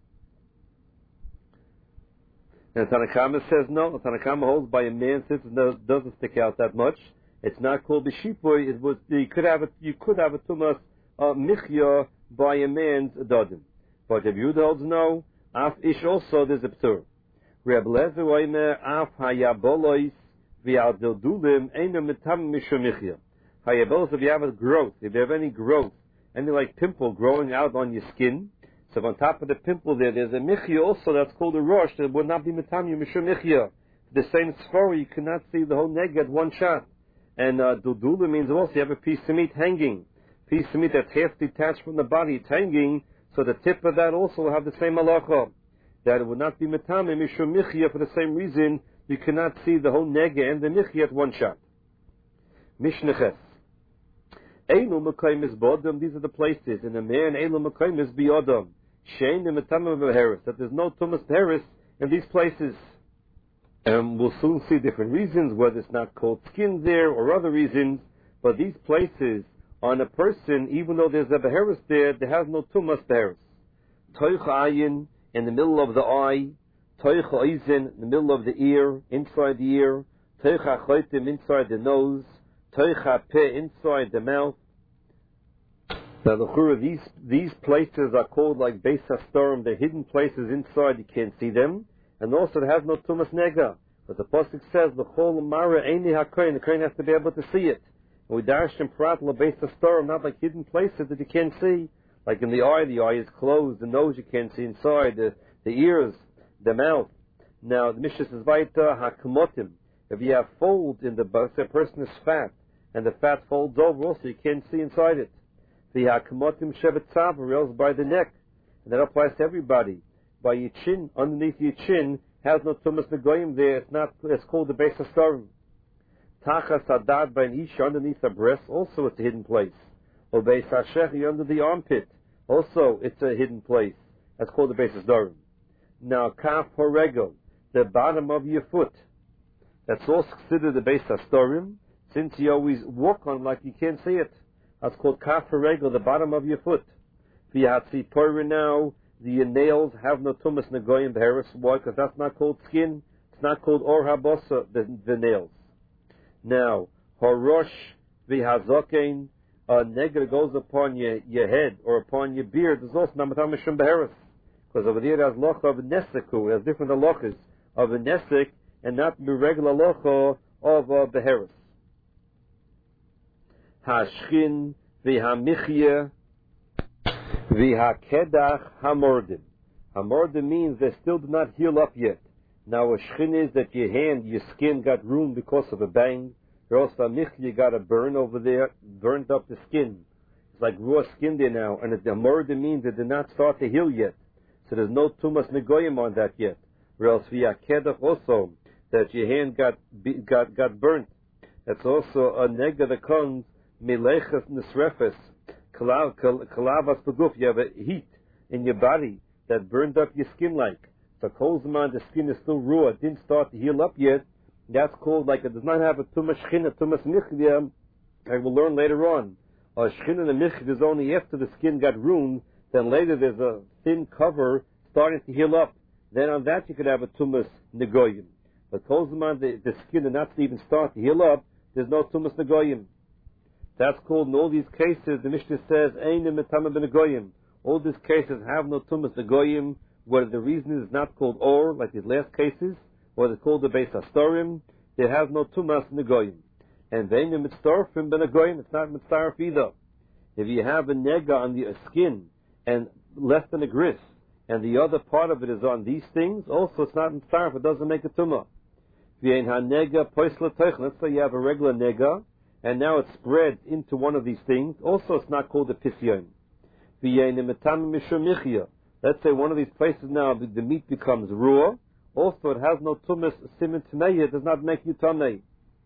And Tanakama says no. Tanakama holds by a man, since it doesn't stick out that much, it's not called the Shipoy. You could have a Tumas Michya by a man's Dadim. But Reb Yehuda holds no. Af Ish also, there's a Ptur. Reb Lezer Oimer Af Hayabolois V'Aldildulim Eina Mitam Mishumichya. Hayabolos, if you have a growth, if you have any growth, any like pimple growing out on your skin, so on top of the pimple there's a michya also that's called a rosh that would not be mitam mishumichya. The same sphora, you cannot see the whole neg at one shot. And dudula means also you have a piece of meat hanging. Piece of meat that's half detached from the body, it's hanging, so the tip of that also will have the same halacha. That it would not be mitam mishumichya for the same reason you cannot see the whole neg and the michya at one shot. Mishneches. Eilu Mekayim Bodom, these are the places. In a man, Eilu Mekayim is Biodom. Shein in the Tamim Beheris, that there's no Tumas Beheris in these places. And we'll soon see different reasons, whether it's not called skin there or other reasons, but these places on a person, even though there's a Beheris there has no Tumas Beheris. Toich Ayin, in the middle of the eye. Toich Oizen, in the middle of the ear, inside the ear. Toich HaChoitim, inside the nose. Toich Peh, inside the mouth. Now, these places are called like Beis HaStorim, they're hidden places inside, you can't see them, and also it has no Tumas Nega. But the Pasuk says, L'chol Mara Eini HaKohen, the Kohen has to be able to see it. And we dash in Prat LaBeis HaStorim, not like hidden places that you can't see. Like in the eye is closed, the nose you can't see inside, the ears, the mouth. Now, the Mishnah says, Vaita HaKamotim, if you have folds in the butt, a person is fat, and the fat folds over also, you can't see inside it. The Hakamotim Shevet Tzav, else by the neck. And that applies to everybody. By your chin, underneath your chin, has no Tumas Negoyim there, it's called the Beis HaStorim. Tachas Hadad by an Isha, underneath the breast, also it's a hidden place. Or Beis HaShechi, under the armpit, also it's a hidden place. That's called the Beis HaStorim. Now, Kaf Horego, the bottom of your foot, that's also considered the Beis HaStorim, since you always walk on like you can't see it. That's called Kaf Regel, the bottom of your foot. V'yatzi Poira now, the nails have no Tumas Negoyim Beheris. Why? Because that's not called skin. It's not called Or Habosa, the nails. Now, Horosh V'hazokein, a nega goes upon your head or upon your beard, is also not Matam Mishum Beheris. Because over there it has locha of Neseku, it has different halachas of a Nesek, and not the regular locha of Beheris. Hashchin v'hamichya v'hakedach hamordim. Hamordim means they still do not heal up yet. Now a shchin is that your hand, your skin got ruined because of a bang. Or also hamichya got a burn over there, burnt up the skin. It's like raw skin there now. And the hamordim means it did not start to heal yet. So there's no tumas negoyim on that yet. Or else v'hakedach also, that your hand got burnt. That's also a nega that comes Melechas Nisrefes, Kalavas beguf, you have a heat in your body that burned up your skin like. So Kolzman, the skin is still raw, it didn't start to heal up yet. That's called like it does not have a tumas shchina, tumas michvia. I will learn later on. A shchina and a michvia is only after the skin got ruined. Then later there's a thin cover starting to heal up. Then on that you could have a tumas negoyim. But Kolzman, the skin did not even start to heal up. There's no tumas negoyim. That's called in all these cases. The Mishnah says einim metama benegoyim. All these cases have no tumas negoyim. Whether the reason is not called or, like these last cases, or it's called the Beis Hastorim, they have no tumas negoyim. And einim mitzarfim benegoyim. It's not mitzarf either. If you have a nega on the skin and less than a gris, and the other part of it is on these things, also it's not mitzarf. It doesn't make a tumah. Let's say you have a regular nega, and now it spreads into one of these things. Also, it's not called a pisyon. Let's say one of these places now the meat becomes raw. Also, it has no tumas simin tmei. It does not make you tamei.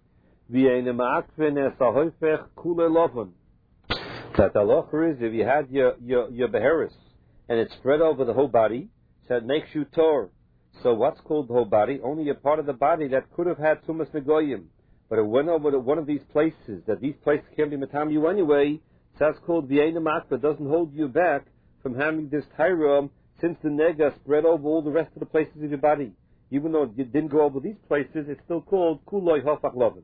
That the halacha is if you had your beheris and it spread over the whole body, so it makes you tor. So what's called the whole body? Only a part of the body that could have had tumas negoyim. But it went over to one of these places, that these places can't be matam you anyway, so that's called v'yein makba, doesn't hold you back from having this tyra, since the nega spread over all the rest of the places of your body. Even though it didn't go over these places, it's still called kuloi hafach lovin.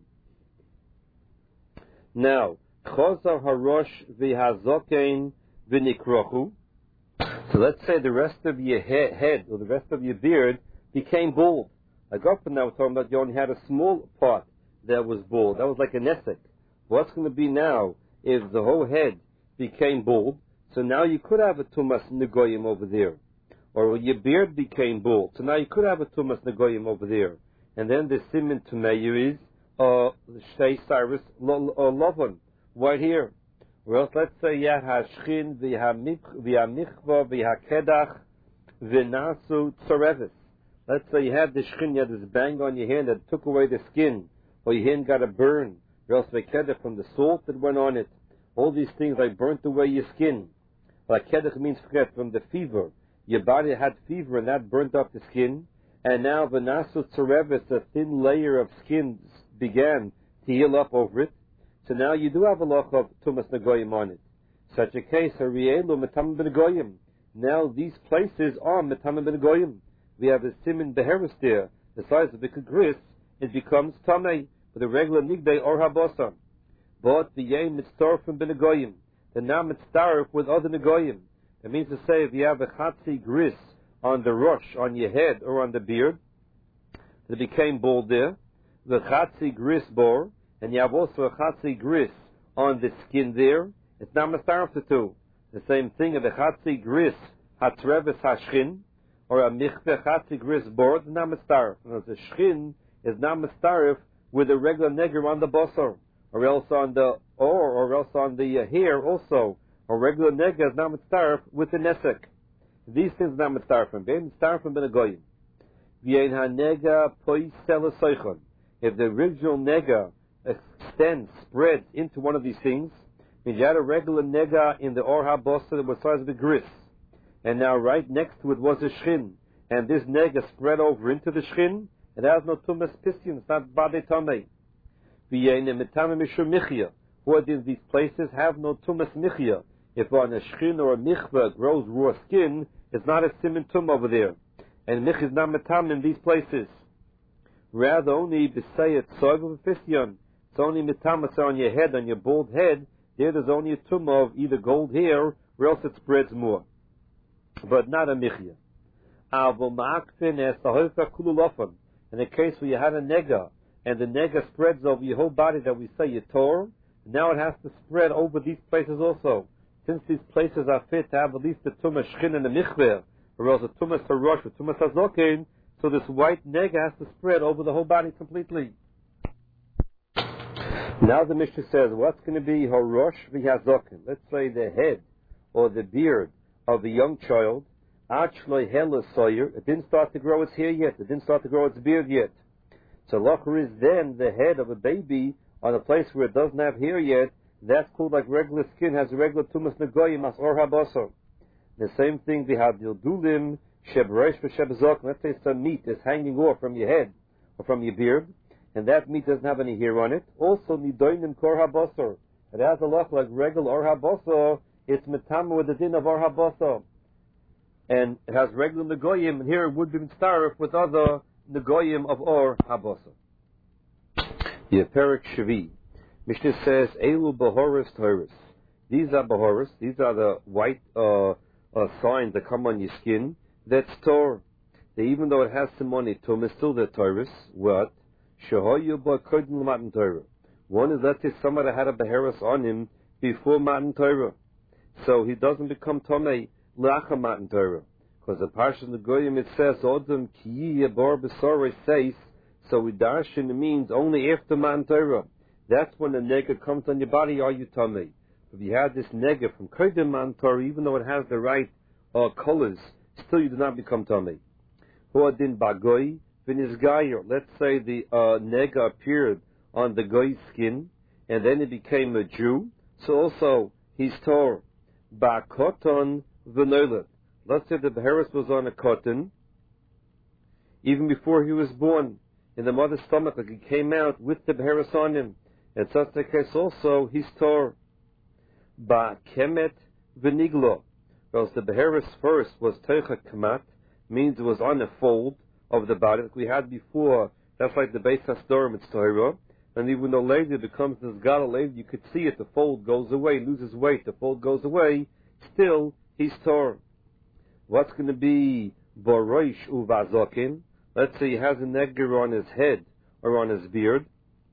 Now, chozar harosh v'hazokein v'nikrochu. So let's say the rest of your head or the rest of your beard became bald. Like up and now we're talking about you only had a small part that was bald. That was like a nesek. What's going to be now if the whole head became bald? So now you could have a tumas negoyim over there. Or your beard became bald. So now you could have a tumas negoyim over there. And then the simin tumeyu is shtei cyrus lovon right here. Or else let's say you have shchin v'hamichva v'hakedach v'nasu tzorevis. Let's say you have the shchin, you had this bang on your hand that took away the skin, or your hand got a burn, or else v'kedach from the salt that went on it. All these things like burnt away your skin. Like kedach means forget from the fever. Your body had fever and that burnt up the skin. And now v'nasu tzorevis, a thin layer of skin began to heal up over it. So now you do have a loch of tumas negoyim on it. Such a case, harielu metam benegoyim. Now these places are metam benegoyim. We have a simin beheris there, the size of the gris. It becomes tamei with a regular nigdei or habosam. But the yem mitzarfim benegoyim. The now mitzarf with other negoyim. That means to say, if you have a chatzi gris on the rosh, on your head or on the beard, that became bald there, the chatzi gris bor. And you have also a chatzi gris on the skin there. It's not mastarf the two. The same thing, if a chatzi gris hatreves hashchin, or a michve chatzi gris board, it's not mastarf. The shchin is not mastarf with a regular neger on the bosor, or else on the or else on the hair also. A regular neger is not mastarf with the nesek. These things are not mastarfim. They mastarfim ben a goyim. V'yein ha-nega poisel soichon. If the original nega extends, spreads into one of these things, means you had a regular nega in the or ha-bosa that was size of a gris, and now right next to it was a shchin, and this nega spread over into the shchin, it has no tumas pisyon, it's not bade tamei. V'yein metame mishum michya. What is these places have no tumas michya. If on a shchin or a michva grows raw skin, it's not a simin tum over there, and mich is not metam in these places. Rather, only b'sayet soiv of a pisyon. It's only mitamas on your head, on your bald head. There's only a tumah of either gold hair, or else it spreads more. But not a michya. In a case where you had a nega, and the nega spreads over your whole body that we say you tore, now it has to spread over these places also. Since these places are fit to have at least the tumah shchin and the michver, or else a tumah sarosh, or tumah sazokin, so this white nega has to spread over the whole body completely. Now the Mishnah says, what's going to be horosh v'hazokin? Let's say the head or the beard of a young child, it didn't start to grow its hair yet, it didn't start to grow its beard yet. So locher is then the head of a baby on a place where it doesn't have hair yet, That's called like regular skin, has regular tumas negoyim as or habasar. The same thing we have dildulim shebreish v'shebzok. Let's say some meat is hanging off from your head or from your beard, and that meat doesn't have any hair on it. Also nidoinim kor habasar. It has a look like regular or habasar. It's metama with the din of or habasar, and it has regular negoyim. And here it would be mitzaref with other negoyim of or habasar. The Perik Shavi. Mishnah says, Elu Bahoris Toris. These are Bahoris, these are the white signs that come on your skin. That's Tor. Even though it has some money, Tum is still the Toris. What? Shahoyu Bakodin Matan Torah. One is, let's say somebody had a Baharis on him before Matan Torah. So he doesn't become Tomei Lacha Matan Torah. Because the Parsha Negoyim it says, Odom Ki Yabor Besore says, so Darshan means only after Matan Torah. That's when the nega comes on your body, are you tummy? If you have this nega from Kodim Man Torah, even though it has the right colors, still you do not become tummy. Huadin Bagoi, Vinizgayer. Let's say the nega appeared on the goy's skin, and then he became a Jew, so also he's Tor. Bakoton Venolet. Let's say the Beharis was on a cotton, even before he was born, in the mother's stomach, like he came out with the Beharis on him. And such a case also, he's Tor. Ba kemet v'niglo. Because the Beharis first was Teicha Kamat, means it was on a fold of the body, like we had before. That's like the Beis HaSdorim, it's Torah. And even though later it becomes this Gala, later you could see it, the fold goes away, loses weight, the fold goes away, still, he's Tor. What's going to be Boroish Uvazokin? Let's say he has a neger on his head or on his beard.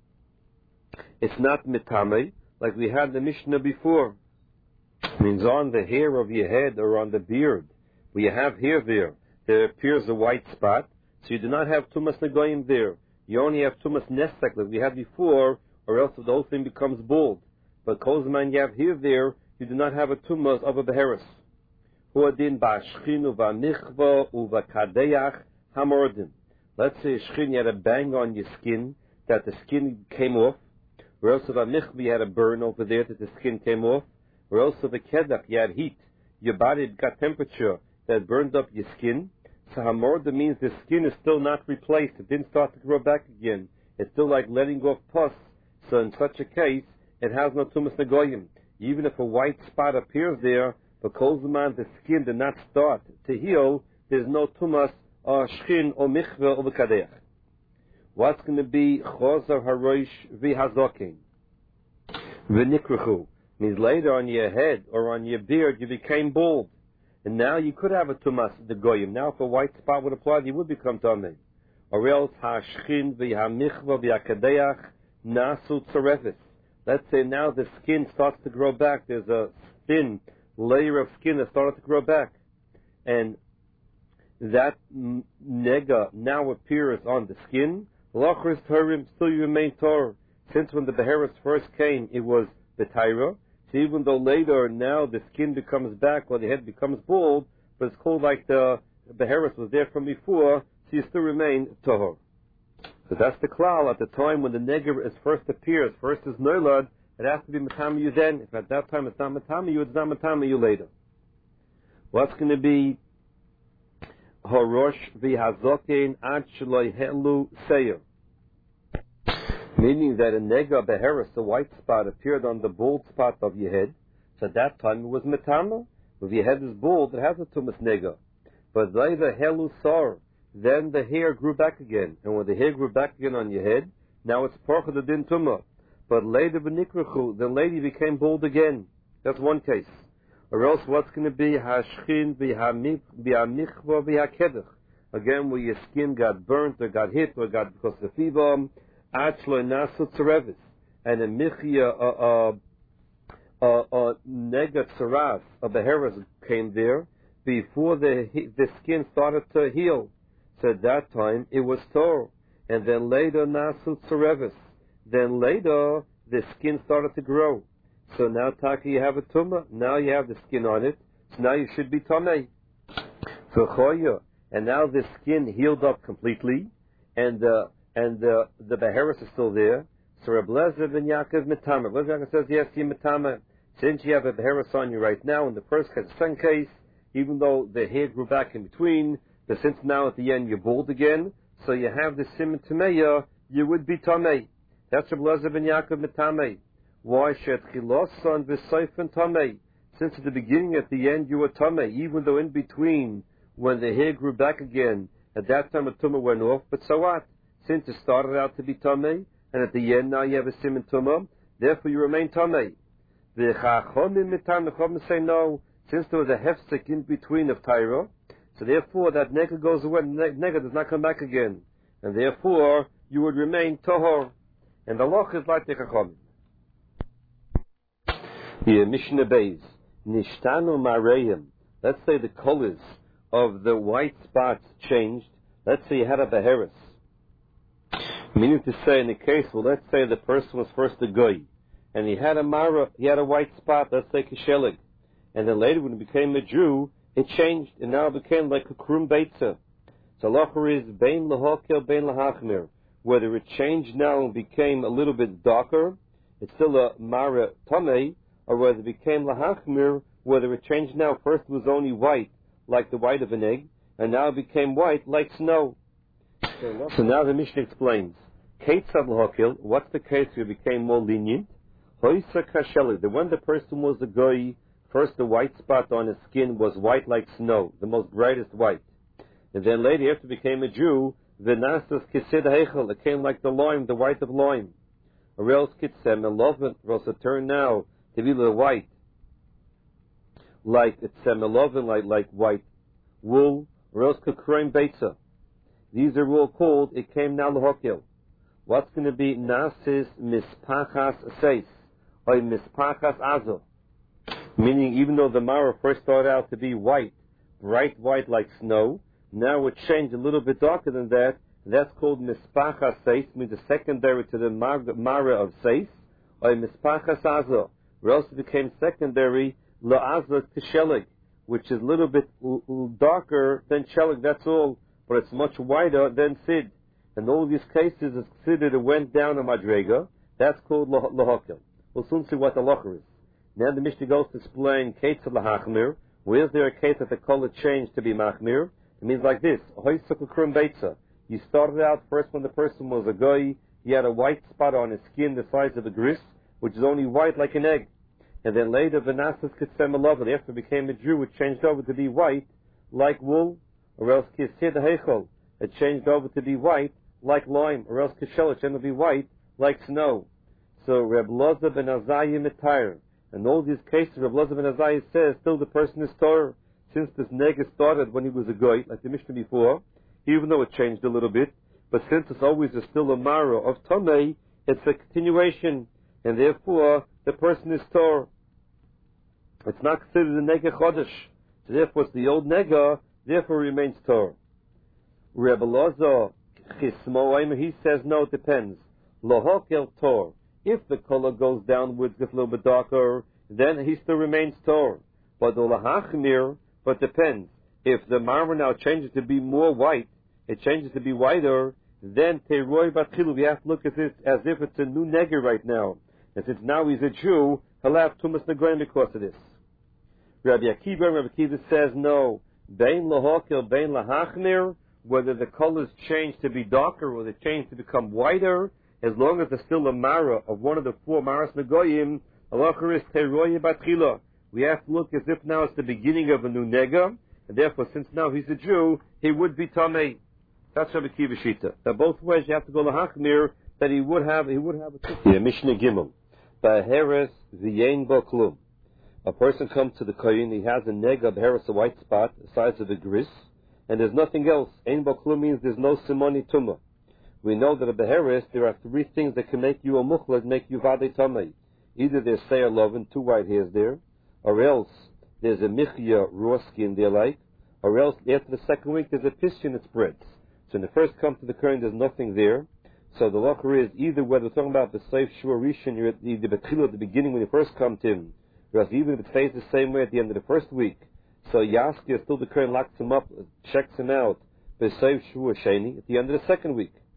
It's not mitame, like we had the Mishnah before. It means on the hair of your head or on the beard, where you have hair there appears a white spot, so you do not have tumas negoyim there. You only have tumas nesek, like we had before, or else the whole thing becomes bald. But kozman you have hair there, you do not have a tumas of a beheres. Huadin ba'ashchin uva uva kadeach hamordim. Let's say shchin, you had a bang on your skin, that the skin came off, or else you had a burn over there that the skin came off, or else the kedach, you had heat, your body got temperature that burned up your skin. So hamordim means the skin is still not replaced, it didn't start to grow back again, it's still like letting go of pus. So in such a case, it has no tumas negoyim. Even if a white spot appears there, because the skin did not start to heal, there's no tumas or shchin or michveh or b'kadeach. What's going to be chozar haroish v'hazokin? V'nikruchu means later on your head or on your beard you became bald, and now you could have a tumas the goyim. Now if a white spot would apply, you would become tamei. Or else hashchin v'hamichveh v'hakadeach nasu tzarefes. Let's say now the skin starts to grow back. There's a thin layer of skin that started to grow back, and that nega now appears on the skin. Lachris Turim, still you remain Torah. Since when the Beharis first came, it was the Tyra. So even though later now the skin becomes back or the head becomes bald, but it's called like the Beharis was there from before, so you still remain Torah. So that's the klal. At the time when the nega is first appears, first is Noilad, it has to be Matamayu then. If at that time it's not Matamayu, it's not Matamayu later. What's going to be Horosh v'hazokein ad shloi helu seir? Meaning that a nega beheres, the white spot, appeared on the bald spot of your head. So at that time it was Matama. If your head is bald, it has a tumas nega. But later helu sar, then the hair grew back again. And when the hair grew back again on your head, now it's parcha the din tumah. But later v'nikruchu, the lady became bald again. That's one case. Or else what's going to be hashchin v'hamichva v'hakedach? Again, where your skin got burnt or got hit or got because of fever, achlo nasu tzarevis, and a michya nega tzaras, a beheres came there before the skin started to heal. So at that time it was Torah, and then later nasu tzarevis. Then later the skin started to grow. So now Taka you have a tumah. Now you have the skin on it. So now you should be tamei. And now the skin healed up completely, and the beheres is still there. So Reb Lezer ben Yaakov Mitama. Reb Lezer says, yes, you Mitama. Since you have a Beheres on you right now, in the first case, the second case, even though the hair grew back in between, but since now at the end you're bald again, so you have the Siman Tameya, you would be Tamei. That's Reb Lezer ben Yaakov Mitama. Why? Shet Chilosan v'Seifen Tamei. Since at the beginning, at the end, you were Tamei, even though in between, when the hair grew back again, at that time a Tumah went off, but so what? Since it started out to be Tamei, and at the end now you have a Siman Tumah, therefore you remain Tamei. The Chachomim say no, since there was a hefsek in between of Tyra, so therefore that nega goes away, nega does not come back again, and therefore you would remain Tahor. And the loch is like the Chachomim. The Mishnah Beis, Nishtanu Mareim, let's say the colors of the white spots changed. Let's say you had a Beheres. Meaning to say, in the case, well, let's say the person was first a goy, and he had a mara, he had a white spot, let's say Kishelig, and then later when he became a Jew, it changed, and now it became like a krum beitza. So locher is bein lahokel, bein lahachmir. Whether it changed now and became a little bit darker, it's still a mara tamei, or whether it became lahachmir, whether it changed now, first it was only white, like the white of an egg, and now it became white, like snow. So now the Mishnah explains, Keitzad lahokil, what's the case where it became more lenient? Hoisa kasheli, the when the person was a goy, first the white spot on his skin was white like snow, the most brightest white. And then later, after he became a Jew, the nasas kisid heichel, it came like the lime, the white of lime. Or else kitsem eloven, or else it turned now to be the white, like it's semeloven, like white wool, or else kakroim beitza. These are all called, it came now lahokil. What's going to be nasis mispachas seis, or mispachas azo? Meaning, even though the Mara first started out to be white, bright white like snow, now it changed a little bit darker than that. That's called mispachas seis, means the secondary to the Mara of seis, or mispachas azo. Or else it became secondary la'azo to shelig, which is a little bit darker than shelig, that's all, but it's much wider than sid. In all these cases, it's considered it went down a madrega. That's called lahokil. We'll soon see what the locher is. Now the Mishnah goes to explain Keitz lahachmir. Where is there a case that the color changed to be machmir? It means like this. You started out first when the person was a goy, he had a white spot on his skin the size of a gris, which is only white like an egg. And then later, Venasas Kitsemelovah, after he became a Jew, it changed over to be white like wool, or else Kisid Heichel, it changed over to be white like lime, or else Kishel, it changed to be white like snow. So Reb Loza ben Azai Mitayr. In all these cases, Reb Loza ben Azai says, still the person is Torah. Since this nega started when he was a goy, like the Mishnah before, even though it changed a little bit, but since it's always still a Mara of Tomei, it's a continuation, and therefore the person is Torah. It's not considered a nega chodesh. So therefore it's the old nega, therefore remains Torah. Reb Loza Chismo, he says no, it depends. Lohokel Tor. If the color goes downwards, gets a little bit darker, then he still remains Tor. But the lahachmir, but depends. If the marmor now changes to be more white, it changes to be whiter, then teroi batchilu, we have to look at it as if it's a new nega right now. And since now he's a Jew, he'll have tumas negoim because of this. Rabbi Akiva says no. Bein lahokel, bein lahachmir, whether the colors change to be darker or they change to become whiter, as long as there's still a mara of one of the four maras negoyim, halacha is teroi batchila. We have to look as if now it's the beginning of a new nega, and therefore, since now he's a Jew, he would be tamei. That's Rabbi Akiva Shita. Now, both ways you have to go lahachmir that he would have a Mishnah Gimel. Ba'heres v'yein bo klum. A person comes to the kohen, he has a nega, b'heres, a white spot, the size of a gris, and there's nothing else. Ein bo klum means there's no simoni tumah. We know that at Beheres there are three things that can make you a muchlad, make you vade tamei. Either there's seir loven, two white hairs there, or else there's a michya, raw skin there like, or else after the second week there's a pishin that spreads. So in the first come to the kohen there's nothing there. So the locher is either whether we're talking about the Seif Shua Rishon, you're at the Betchila at the beginning when you first come to him, or else even if it stays the same way at the end of the first week. So Yaski still the kohen locks him up, checks him out, the Seif Shua Sheni at the end of the second week.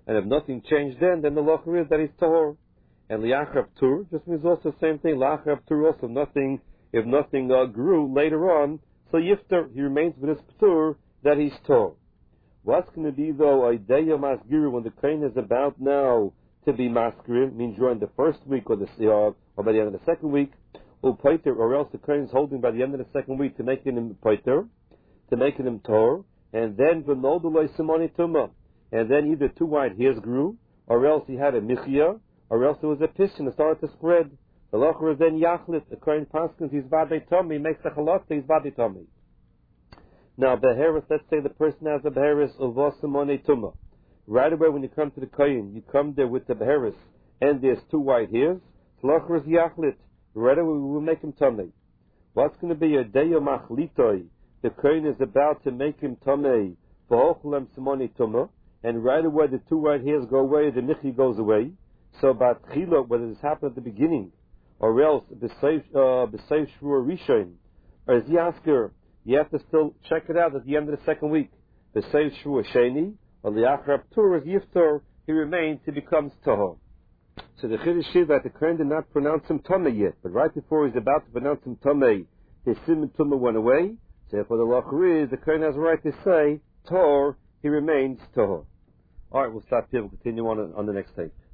And if nothing changed then the locher is that he's tahor. And liachar ptur just means also the same thing. Liachar ptur also nothing. If nothing grew later on, so yifter, he remains with his ptur that he's tahor. What's going to be though a deya masgiru when the kohen is about now to be maskir, means during the first week or by the end of the second week, or else the kohen is holding by the end of the second week to making him poiter, to making him tor, and then v'noduloi simoni tuma, and then either two white hairs grew, or else he had a michya, or else there was a piston that started to spread. The locher is then yachlit, the kohen paskins, he's vadei tummy, makes a chalot, he's vadei tummy. Now, beheris, let's say the person has a beheris of simoni tuma. Right away when you come to the kohen, you come there with the beheris, and there's two white hairs, the locher is yachlit. Right away we will make him tummy. What's going to be a deya machlitoi? The kohen is about to make him tummy, v'ochlem simoni tuma, and right away the two white hairs go away, the michi goes away. So about chila, whether this happened at the beginning, or else b'seif shvur rishon, or as yasker, you have to still check it out at the end of the second week. B'seif shvur sheni, or liachar ptur is yiftor, he remains, he becomes tahor. So the chiddush is that the kohen did not pronounce him tummy yet, but right before he's about to pronounce him tummy, his simon tumah went away. So therefore the locher is the kohen has a right to say tor, he remains tahor. All right, we'll stop here. We'll continue on the next tape.